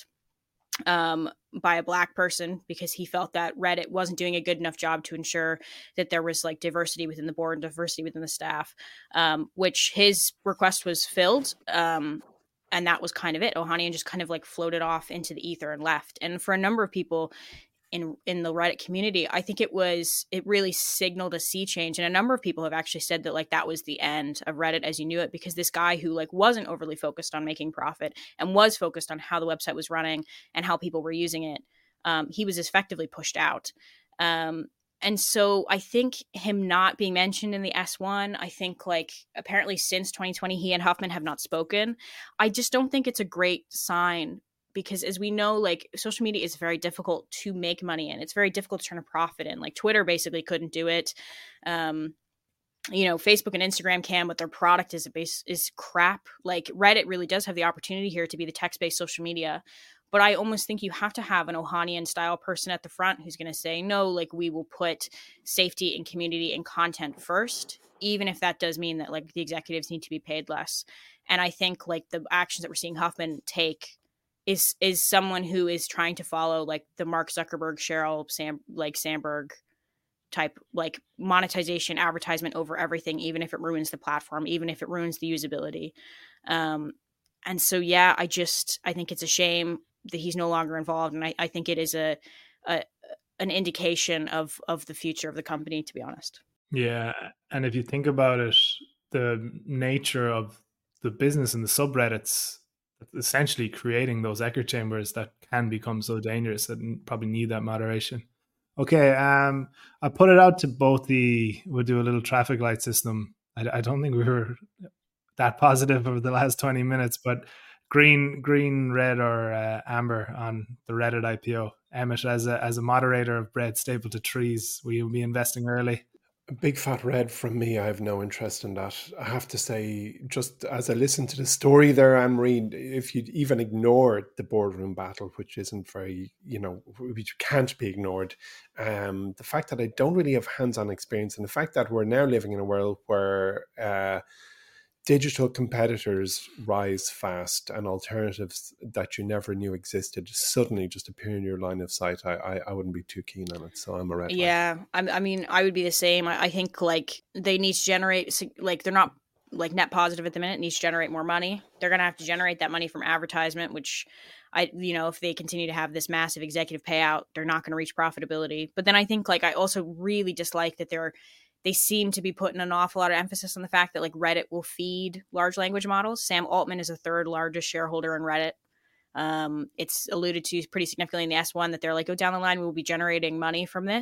Speaker 1: um, by a Black person because he felt that Reddit wasn't doing a good enough job to ensure that there was like diversity within the board and diversity within the staff, um, which his request was filled. Um, And that was kind of it. Ohanian just kind of like floated off into the ether and left. And for a number of people in in the Reddit community, I think it was, it really signaled a sea change. And a number of people have actually said that like that was the end of Reddit as you knew it, because this guy who like wasn't overly focused on making profit and was focused on how the website was running and how people were using it, um, he was effectively pushed out. Um, And so I think him not being mentioned in the S one, I think like apparently since twenty twenty, he and Huffman have not spoken. I just don't think it's a great sign because as we know, like social media is very difficult to make money in. It's very difficult to turn a profit in. Like Twitter basically couldn't do it. Um, you know, Facebook and Instagram can, but their product is a base is crap. Like Reddit really does have the opportunity here to be the text-based social media. But I almost think you have to have an Ohanian style person at the front who's going to say, no, like we will put safety and community and content first, even if that does mean that like the executives need to be paid less. And I think like the actions that we're seeing Huffman take is is someone who is trying to follow like the Mark Zuckerberg, Sheryl Sam like Sandberg type, like monetization, advertisement over everything, even if it ruins the platform, even if it ruins the usability. Um, and so, yeah, I just I think it's a shame that he's no longer involved. And I, I think it is a, a an indication of, of the future of the company, to be honest.
Speaker 2: Yeah. And if you think about it, the nature of the business and the subreddits, essentially creating those echo chambers that can become so dangerous and probably need that moderation. Okay. Um, I put it out to both the, we'll do a little traffic light system. I, I don't think we were that positive over the last twenty minutes, but Green, green, red, or uh, amber on the Reddit I P O. Emmett, as a as a moderator of bread stapled to trees, will you be investing early?
Speaker 3: A big fat red from me. I have no interest in that. I have to say, just as I listened to the story there, Anne-Marie, if you even ignore the boardroom battle, which isn't very, you know, which can't be ignored, um, the fact that I don't really have hands-on experience, and the fact that we're now living in a world where uh, digital competitors rise fast and alternatives that you never knew existed suddenly just appear in your line of sight, I I, I wouldn't be too keen on it. So I'm a red.
Speaker 1: Yeah, I, I mean, I would be the same. I, I think like they need to generate, like they're not like net positive at the minute, needs to generate more money. They're going to have to generate that money from advertisement, which I, you know, if they continue to have this massive executive payout, they're not going to reach profitability. But then I think like I also really dislike that they're They seem to be putting an awful lot of emphasis on the fact that like Reddit will feed large language models. Sam Altman is the third largest shareholder in Reddit. Um, it's alluded to pretty significantly in the S one that they're like, go down the line, we will be generating money from this.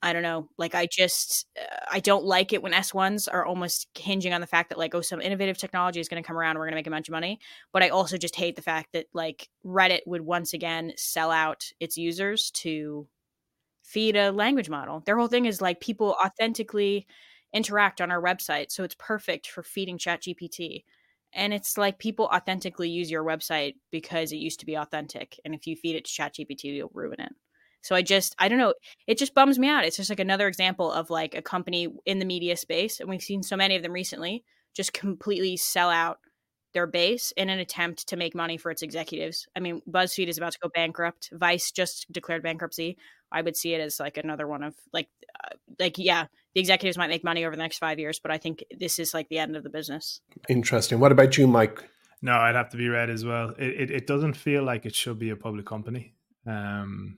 Speaker 1: I don't know. Like, I just, uh, I don't like it when S ones are almost hinging on the fact that, like, oh, some innovative technology is going to come around. We're going to make a bunch of money. But I also just hate the fact that, like, Reddit would once again sell out its users to feed a language model. Their whole thing is, like, people authentically interact on our website. So it's perfect for feeding ChatGPT. And it's like people authentically use your website because it used to be authentic. And if you feed it to ChatGPT, you'll ruin it. So I just, I don't know, it just bums me out. It's just like another example of like a company in the media space, and we've seen so many of them recently, just completely sell out their base in an attempt to make money for its executives. I mean, BuzzFeed is about to go bankrupt. Vice just declared bankruptcy. I would see it as like another one of like, uh, like, yeah, the executives might make money over the next five years, but I think this is like the end of the business.
Speaker 3: Interesting. What about you, Mike?
Speaker 2: No, I'd have to be Red as well. It, it, it doesn't feel like it should be a public company. Um,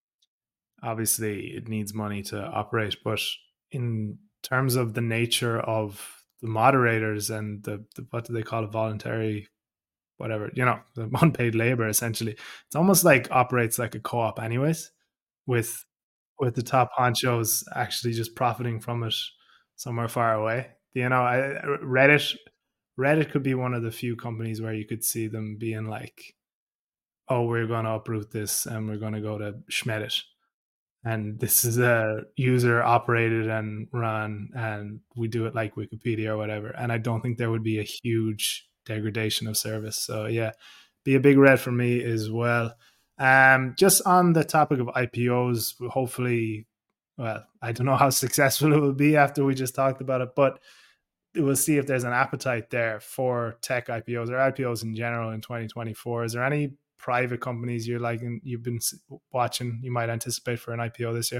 Speaker 2: Obviously, it needs money to operate, but in terms of the nature of the moderators and the, the what do they call it, voluntary, whatever, you know, the unpaid labor, essentially, it's almost like operates like a co-op, anyways, with with the top honchos actually just profiting from it somewhere far away. You know, I, Reddit, Reddit could be one of the few companies where you could see them being like, "Oh, we're going to uproot this and we're going to go to Schmedit. And this is a user operated and run, and we do it like Wikipedia or whatever." And I don't think there would be a huge degradation of service. So yeah, be a big red for me as well. Um, just on the topic of I P Os, hopefully, well, I don't know how successful it will be after we just talked about it, but we'll see if there's an appetite there for tech I P Os or I P Os in general in twenty twenty-four. Is there any private companies you're like you've been watching you might anticipate for an I P O this year?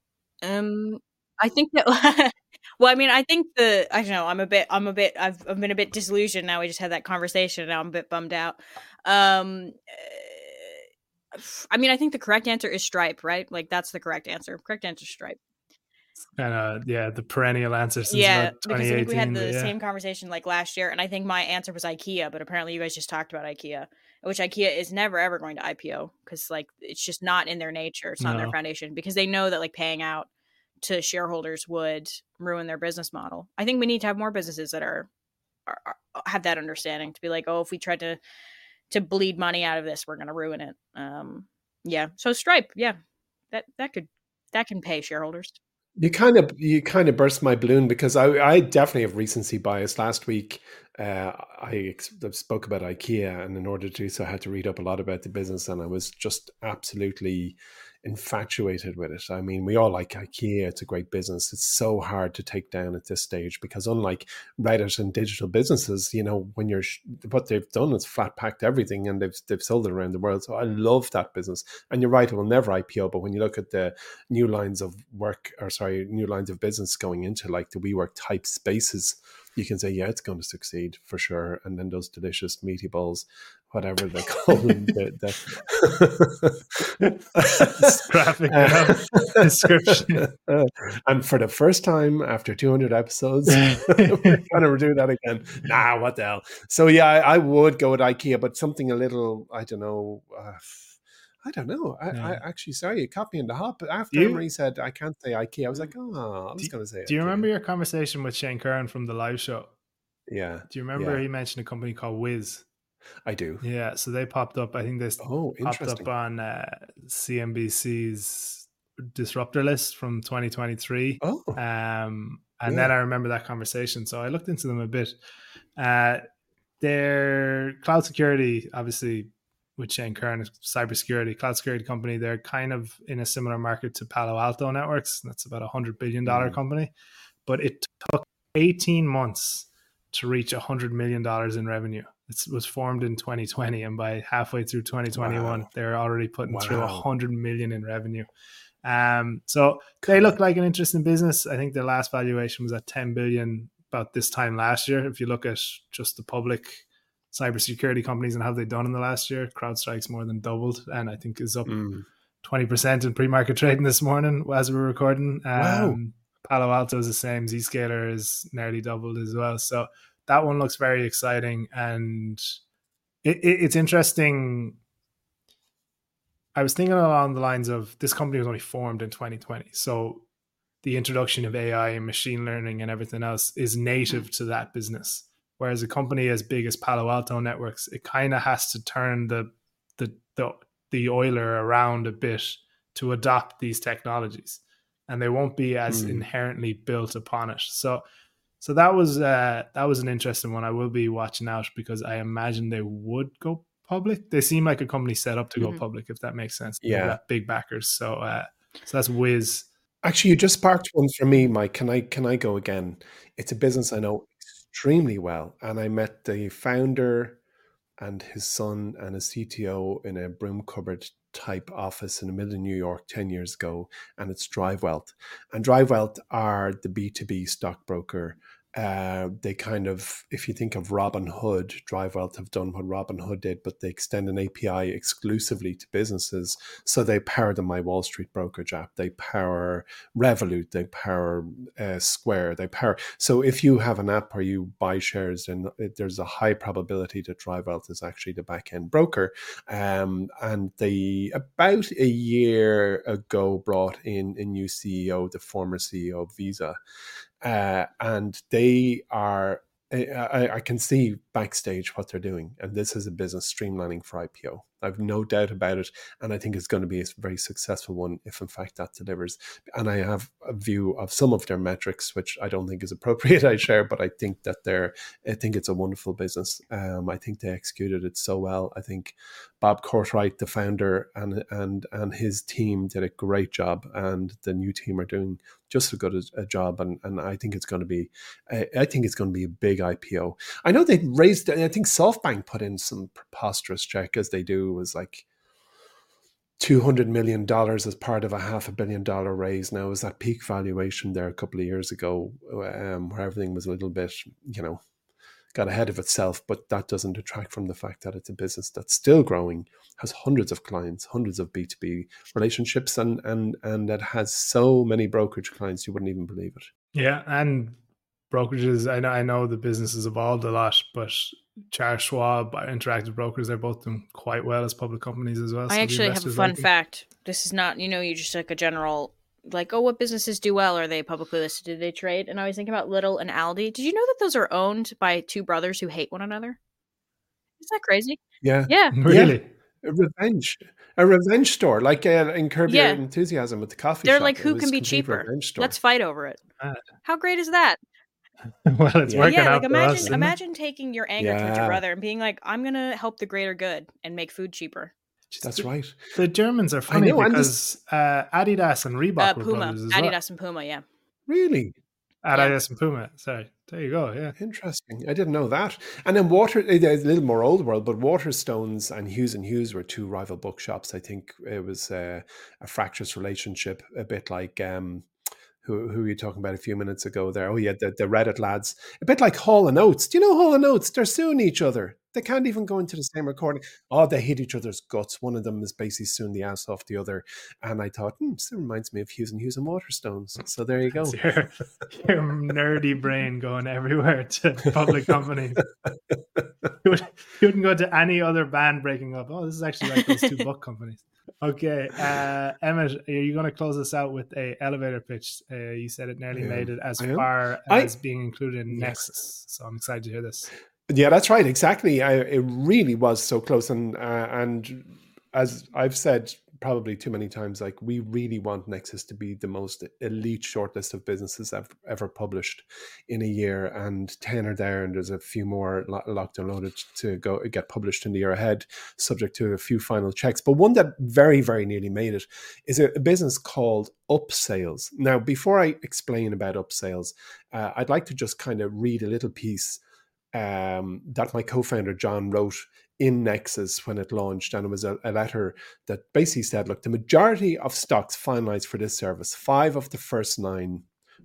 Speaker 1: Um, I think that. Well, I mean, I think the I don't know. I'm a bit. I'm a bit. I've I've been a bit disillusioned. Now we just had that conversation. And now I'm a bit bummed out. Um, I mean, I think the correct answer is Stripe, right? Like that's the correct answer. Correct answer is Stripe.
Speaker 2: And uh, yeah, the perennial answer since
Speaker 1: yeah,
Speaker 2: about twenty eighteen.
Speaker 1: Because I think we had the
Speaker 2: yeah.
Speaker 1: same conversation like last year, and I think my answer was IKEA, but apparently you guys just talked about IKEA, which IKEA is never ever going to I P O because like it's just not in their nature, it's not no. in their foundation, because they know that like paying out to shareholders would ruin their business model. I think we need to have more businesses that are, are, are have that understanding to be like, oh, if we tried to to bleed money out of this, we're going to ruin it. Um, yeah, so Stripe, yeah, that that could that can pay shareholders.
Speaker 3: You kind of you kind of burst my balloon because I, I definitely have recency bias. Last week, uh, I spoke about IKEA, and in order to do so, I had to read up a lot about the business, and I was just absolutely infatuated with it. I mean, we all like IKEA. It's a great business. It's so hard to take down at this stage because unlike Reddit and digital businesses, you know, when you're what they've done is flat packed everything and they've they've sold it around the world. So I love that business. And you're right, it will never I P O. But when you look at the new lines of work, or sorry, new lines of business going into like the WeWork type spaces, you can say, yeah, it's going to succeed for sure. And then those delicious meaty balls, whatever they call them. the,
Speaker 2: the graphic uh, description.
Speaker 3: Uh, and for the first time after two hundred episodes, we're going to do that again. Nah, what the hell? So yeah, I, I would go with IKEA, but something a little, I don't know, uh, I don't know. I, yeah. I actually, sorry, you caught me in the hop. After you, Emery said, I can't say IKEA, I was like, oh, I was going to say
Speaker 2: Do you
Speaker 3: IKEA.
Speaker 2: remember your conversation with Shane Curran from the live show?
Speaker 3: Yeah.
Speaker 2: Do you remember
Speaker 3: yeah.
Speaker 2: he mentioned a company called Wiz?
Speaker 3: I do.
Speaker 2: Yeah, so they popped up. I think they
Speaker 3: oh,
Speaker 2: popped up on uh, C N B C's disruptor list from twenty twenty-three.
Speaker 3: Oh.
Speaker 2: Um, and
Speaker 3: yeah.
Speaker 2: then I remember that conversation. So I looked into them a bit. Uh, their cloud security, obviously, with Shane Curran, cybersecurity, cloud security company, they're kind of in a similar market to Palo Alto Networks. That's about a one hundred billion dollars mm. company. But it took eighteen months to reach one hundred million dollars in revenue. It was formed in twenty twenty, and by halfway through twenty twenty-one, wow. they're already putting wow. through one hundred million in revenue. Um, so cool. They look like an interesting business. I think their last valuation was at ten billion about this time last year. If you look at just the public cybersecurity companies and how they've done in the last year, CrowdStrike's more than doubled, and I think is up mm. twenty percent in pre-market trading this morning as we're recording. Um, wow. Palo Alto is the same. Zscaler is nearly doubled as well. So that one looks very exciting, and it, it, it's interesting. I was thinking along the lines of this company was only formed in twenty twenty. So the introduction of A I and machine learning and everything else is native to that business. Whereas a company as big as Palo Alto Networks, it kind of has to turn the, the the the oiler around a bit to adopt these technologies, and they won't be as mm. inherently built upon it. So, so that was uh, that was an interesting one. I will be watching out because I imagine they would go public. They seem like a company set up to mm-hmm. go public, if that makes sense.
Speaker 3: Yeah,
Speaker 2: they've got big backers. So, uh, so that's Wiz.
Speaker 3: Actually, you just sparked one for me, Mike. Can I can I go again? It's a business I know extremely well, and I met the founder and his son and his C T O in a broom cupboard type office in the middle of New York ten years ago, and it's DriveWealth. And DriveWealth are the B two B stockbroker. Uh, they kind of, if you think of Robinhood, DriveWealth have done what Robinhood did, but they extend an A P I exclusively to businesses. So they power the My Wall Street brokerage app. They power Revolut. They power uh, Square. They power. So if you have an app where you buy shares, then there's a high probability that DriveWealth is actually the back end broker. Um, and they, about a year ago, brought in a new C E O, the former C E O of Visa. Uh, and they are, I, I can see backstage what they're doing. And this is a business streamlining for I P O. I've no doubt about it. And I think it's going to be a very successful one if in fact that delivers. And I have a view of some of their metrics, which I don't think is appropriate I share, but I think that they're, I think it's a wonderful business. Um, I think they executed it so well. I think Bob Courtwright, the founder, and and and his team did a great job, and the new team are doing just as good a, a job. And and I think it's going to be, I, I think it's going to be a big I P O. I know they raised, I think SoftBank put in some preposterous check, as they do, was like two hundred million dollars as part of a half a billion dollar raise. Now, it was that peak valuation there a couple of years ago, um, where everything was a little bit, you know, got ahead of itself, but that doesn't detract from the fact that it's a business that's still growing, has hundreds of clients, hundreds of B two B relationships, and and and that has so many brokerage clients you wouldn't even believe it.
Speaker 2: Yeah, and brokerages, I know I know the business has evolved a lot, but Charles Schwab, Interactive Brokers, they're both doing quite well as public companies as well.
Speaker 1: I
Speaker 2: so
Speaker 1: actually have a fun fact. This is not, you know, you just like a general, like, oh, what businesses do well? Are they publicly listed? Do they trade? And I was thinking about Lidl and Aldi. Did you know that those are owned by two brothers who hate one another? Isn't that crazy?
Speaker 3: Yeah.
Speaker 1: Yeah.
Speaker 2: Really?
Speaker 3: Yeah. A revenge. A revenge store, like uh, in Curb Your
Speaker 1: Yeah.
Speaker 3: Enthusiasm with the coffee
Speaker 1: They're
Speaker 3: shop.
Speaker 1: like,
Speaker 3: It
Speaker 1: who
Speaker 3: was
Speaker 1: can be
Speaker 3: complete
Speaker 1: cheaper?
Speaker 3: revenge store.
Speaker 1: Let's fight over it.
Speaker 2: Ah.
Speaker 1: How great is that?
Speaker 2: Well, it's
Speaker 3: Yeah.
Speaker 2: working
Speaker 1: yeah,
Speaker 2: out
Speaker 1: like
Speaker 2: for us,
Speaker 1: imagine
Speaker 2: isn't it?
Speaker 1: imagine taking your anger towards your
Speaker 3: Yeah.
Speaker 1: brother and being like, I'm gonna help the greater good and make food cheaper.
Speaker 3: That's right.
Speaker 2: The Germans are funny
Speaker 3: know, and
Speaker 2: because uh, Adidas and Reebok
Speaker 1: Uh,
Speaker 2: were
Speaker 1: Puma,
Speaker 2: brothers as
Speaker 1: Adidas
Speaker 2: well.
Speaker 1: and Puma, yeah.
Speaker 3: Really?
Speaker 2: Adidas and Puma. Sorry. There you go. Yeah.
Speaker 3: Interesting. I didn't know that. And then Water, it's a little more old world, but Waterstones and Hughes and Hughes were two rival bookshops. I think it was uh, a fractious relationship, a bit like um, who who were you talking about a few minutes ago there? Oh yeah, the, the Reddit lads. A bit like Hall and Oates. Do you know Hall and Oates? They're suing each other. They can't even go into the same recording. Oh, they hit each other's guts. One of them is basically suing the ass off the other. And I thought, hmm, this reminds me of Hughes and Hughes and Waterstones. So there you go.
Speaker 2: It's your, your nerdy brain going everywhere to public companies. You, would, you wouldn't go to any other band breaking up. Oh, this is actually like those two book companies. Okay, uh, Emmett, are you going to close us out with a elevator pitch? Uh, you said it nearly
Speaker 3: Yeah,
Speaker 2: made it as
Speaker 3: I am.
Speaker 2: far
Speaker 3: I-
Speaker 2: as being included in
Speaker 3: Yes.
Speaker 2: Nexus. So I'm excited to hear this.
Speaker 3: Yeah, that's right. Exactly. I, it really was so close. And uh, and as I've said probably too many times, like, we really want Nexus to be the most elite shortlist of businesses ever, ever published in a year. And ten are there, and there's a few more lo- locked and loaded to go get published in the year ahead, subject to a few final checks. But one that very, very nearly made it is a, a business called Upsales. Now, before I explain about Upsales, uh, I'd like to just kind of read a little piece um, that my co-founder John wrote in Nexus when it launched, and it was a, a letter that basically said, look, the majority of stocks finalized for this service, five of the first nine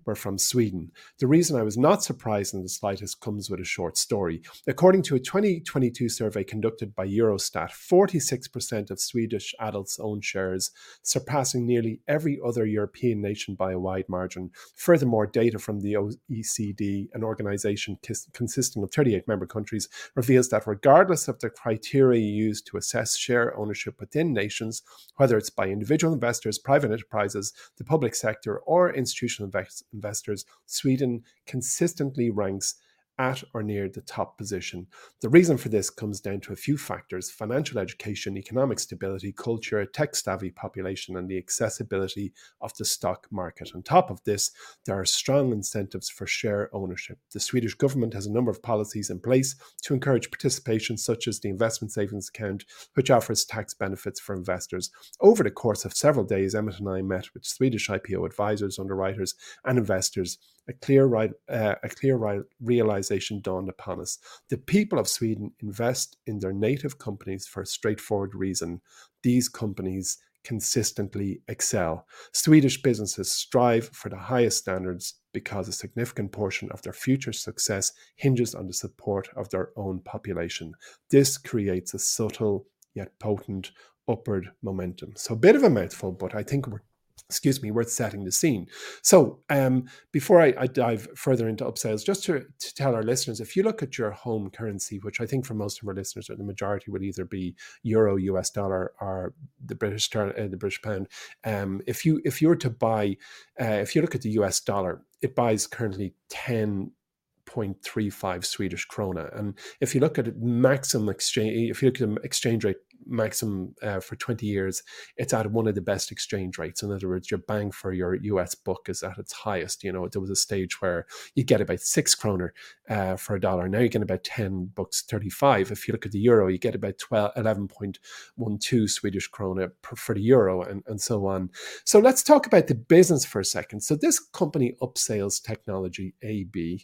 Speaker 3: were from Sweden. The reason I was not surprised in the slightest comes with a short story. According to a twenty twenty-two survey conducted by Eurostat, forty-six percent of Swedish adults own shares, surpassing nearly every other European nation by a wide margin. Furthermore, data from the O E C D, an organization consisting of thirty-eight member countries, reveals that regardless of the criteria used to assess share ownership within nations, whether it's by individual investors, private enterprises, the public sector, or institutional invest- investors, Sweden consistently ranks at or near the top position. The reason for this comes down to a few factors: financial education, economic stability, culture, a tech-savvy population, and the accessibility of the stock market. On top of this, there are strong incentives for share ownership. The Swedish government has a number of policies in place to encourage participation, such as the investment savings account, which offers tax benefits for investors. Over the course of several days, Emmett and I met with Swedish I P O advisors, underwriters, and investors. A clear, right, uh, a clear right realization dawned upon us. The people of Sweden invest in their native companies for a straightforward reason. These companies consistently excel. Swedish businesses strive for the highest standards because a significant portion of their future success hinges on the support of their own population. This creates a subtle yet potent upward momentum. So a bit of a mouthful, but I think we're excuse me, worth setting the scene. So um, before I, I dive further into upsales, just to, to tell our listeners, if you look at your home currency, which I think for most of our listeners, or the majority would either be euro, U S dollar, or the British uh, the British pound. Um, if you if you were to buy, uh, if you look at the U S dollar, it buys currently ten zero point three five Swedish krona. And if you look at maximum exchange, if you look at the exchange rate maximum uh, for twenty years, it's at one of the best exchange rates. In other words, your bang for your U S buck is at its highest. You know, there was a stage where you get about six kroner uh, for a dollar. Now you get about ten bucks thirty-five. If you look at the euro, you get about twelve, eleven point one two Swedish krona per, for the euro, and, and so on. So let's talk about the business for a second. So this company, Upsales Technology A B,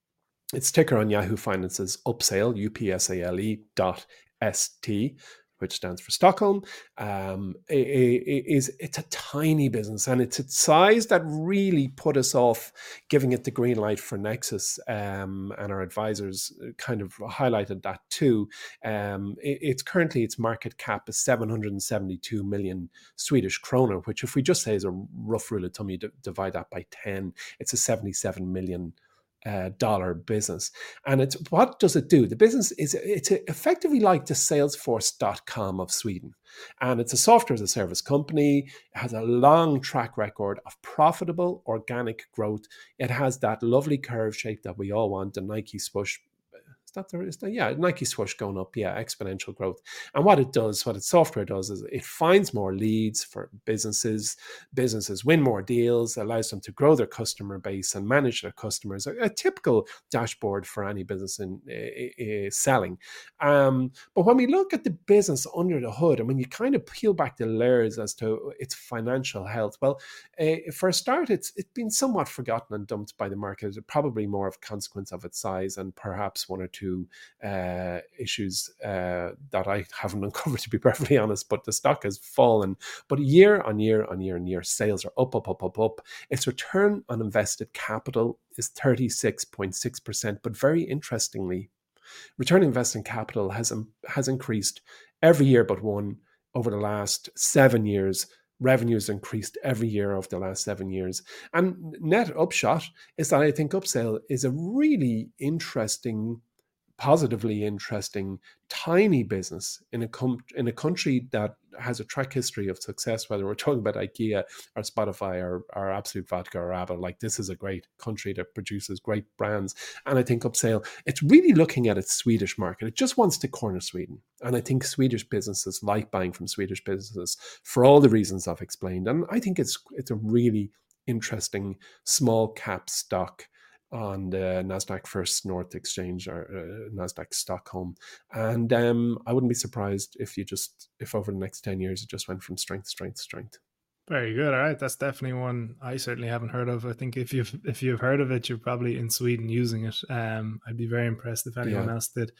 Speaker 3: its ticker on Yahoo Finance is Upsale, U P S A L E dot S T, which stands for Stockholm. Um, it, it is, it's a tiny business, and it's its size that really put us off giving it the green light for Nexus, um, and our advisors kind of highlighted that too. Um, it, it's currently, its market cap is seven hundred seventy-two million Swedish krona, which if we just say as a rough rule of thumb, you d- divide that by ten, it's a seventy-seven million Uh, dollar business. And it's, what does it do? The business is, it's effectively like the salesforce dot com of Sweden. And it's a software as a service company. It has a long track record of profitable organic growth. It has that lovely curve shape that we all want, the Nike swoosh. Is that there? Is that, yeah, Nike swoosh going up, yeah, exponential growth. And what it does, what its software does, is it finds more leads for businesses. Businesses win more deals, allows them to grow their customer base and manage their customers. A, a typical dashboard for any business in uh, uh, selling. Um, but when we look at the business under the hood, and when you kind of peel back the layers as to its financial health, well, uh, for a start, it's it's been somewhat forgotten and dumped by the market. It's probably more of a consequence of its size and perhaps one or two to uh, issues uh, that I haven't uncovered, to be perfectly honest, but the stock has fallen. But year on year on year on year, sales are up, up, up, up, up. Its return on invested capital is thirty-six point six percent. But very interestingly, return on invested capital has, um, has increased every year but one over the last seven years. Revenues increased every year over the last seven years. And net upshot is that I think Upsale is a really interesting, positively interesting, tiny business in a com- in a country that has a track history of success, whether we're talking about IKEA or Spotify or, or Absolute Vodka or Apple. Like, this is a great country that produces great brands. And I think Upsale, it's really looking at its Swedish market. It just wants to corner Sweden. And I think Swedish businesses like buying from Swedish businesses for all the reasons I've explained. And I think it's it's a really interesting small cap stock on the Nasdaq First North Exchange, or uh, Nasdaq Stockholm. And um, I wouldn't be surprised if you just, if over the next ten years, it just went from strength, strength, strength.
Speaker 2: Very good. All right. That's definitely one I certainly haven't heard of. I think if you've, if you've heard of it, you're probably in Sweden using it. Um, I'd be very impressed if anyone yeah. else did.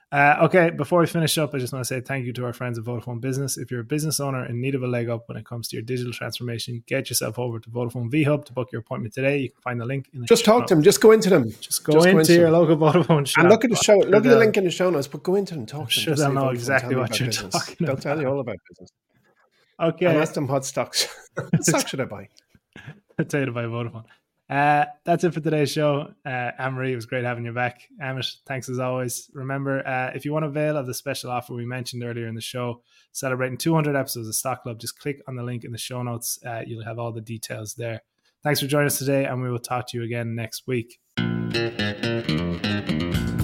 Speaker 2: Uh, okay, before we finish up, I just want to say thank you to our friends at Vodafone Business. If you're a business owner in need of a leg up when it comes to your digital transformation, get yourself over to Vodafone V-Hub to book your appointment today. You can find the link in the
Speaker 3: Just
Speaker 2: show
Speaker 3: talk
Speaker 2: notes.
Speaker 3: to them. Just go into them.
Speaker 2: Just go
Speaker 3: just
Speaker 2: into,
Speaker 3: go into
Speaker 2: your
Speaker 3: them.
Speaker 2: local Vodafone shop.
Speaker 3: And look at the show.
Speaker 2: Sure
Speaker 3: Look at the
Speaker 2: they'll-
Speaker 3: link in the show notes, but go into them and talk
Speaker 2: I'm
Speaker 3: to
Speaker 2: sure
Speaker 3: them.
Speaker 2: they'll
Speaker 3: Just
Speaker 2: know
Speaker 3: say, "Vodafone,
Speaker 2: exactly
Speaker 3: tell me
Speaker 2: what
Speaker 3: about
Speaker 2: you're
Speaker 3: business."
Speaker 2: talking
Speaker 3: They'll tell you all about business.
Speaker 2: Okay.
Speaker 3: And ask them what stocks, what stocks should I buy?
Speaker 2: I'll tell you to buy Vodafone. Uh, that's it for today's show. Uh, Anne-Marie, it was great having you back. Amit, thanks as always. Remember, uh, if you want to avail of the special offer we mentioned earlier in the show, celebrating two hundred episodes of Stock Club, just click on the link in the show notes. Uh, you'll have all the details there. Thanks for joining us today, and we will talk to you again next week.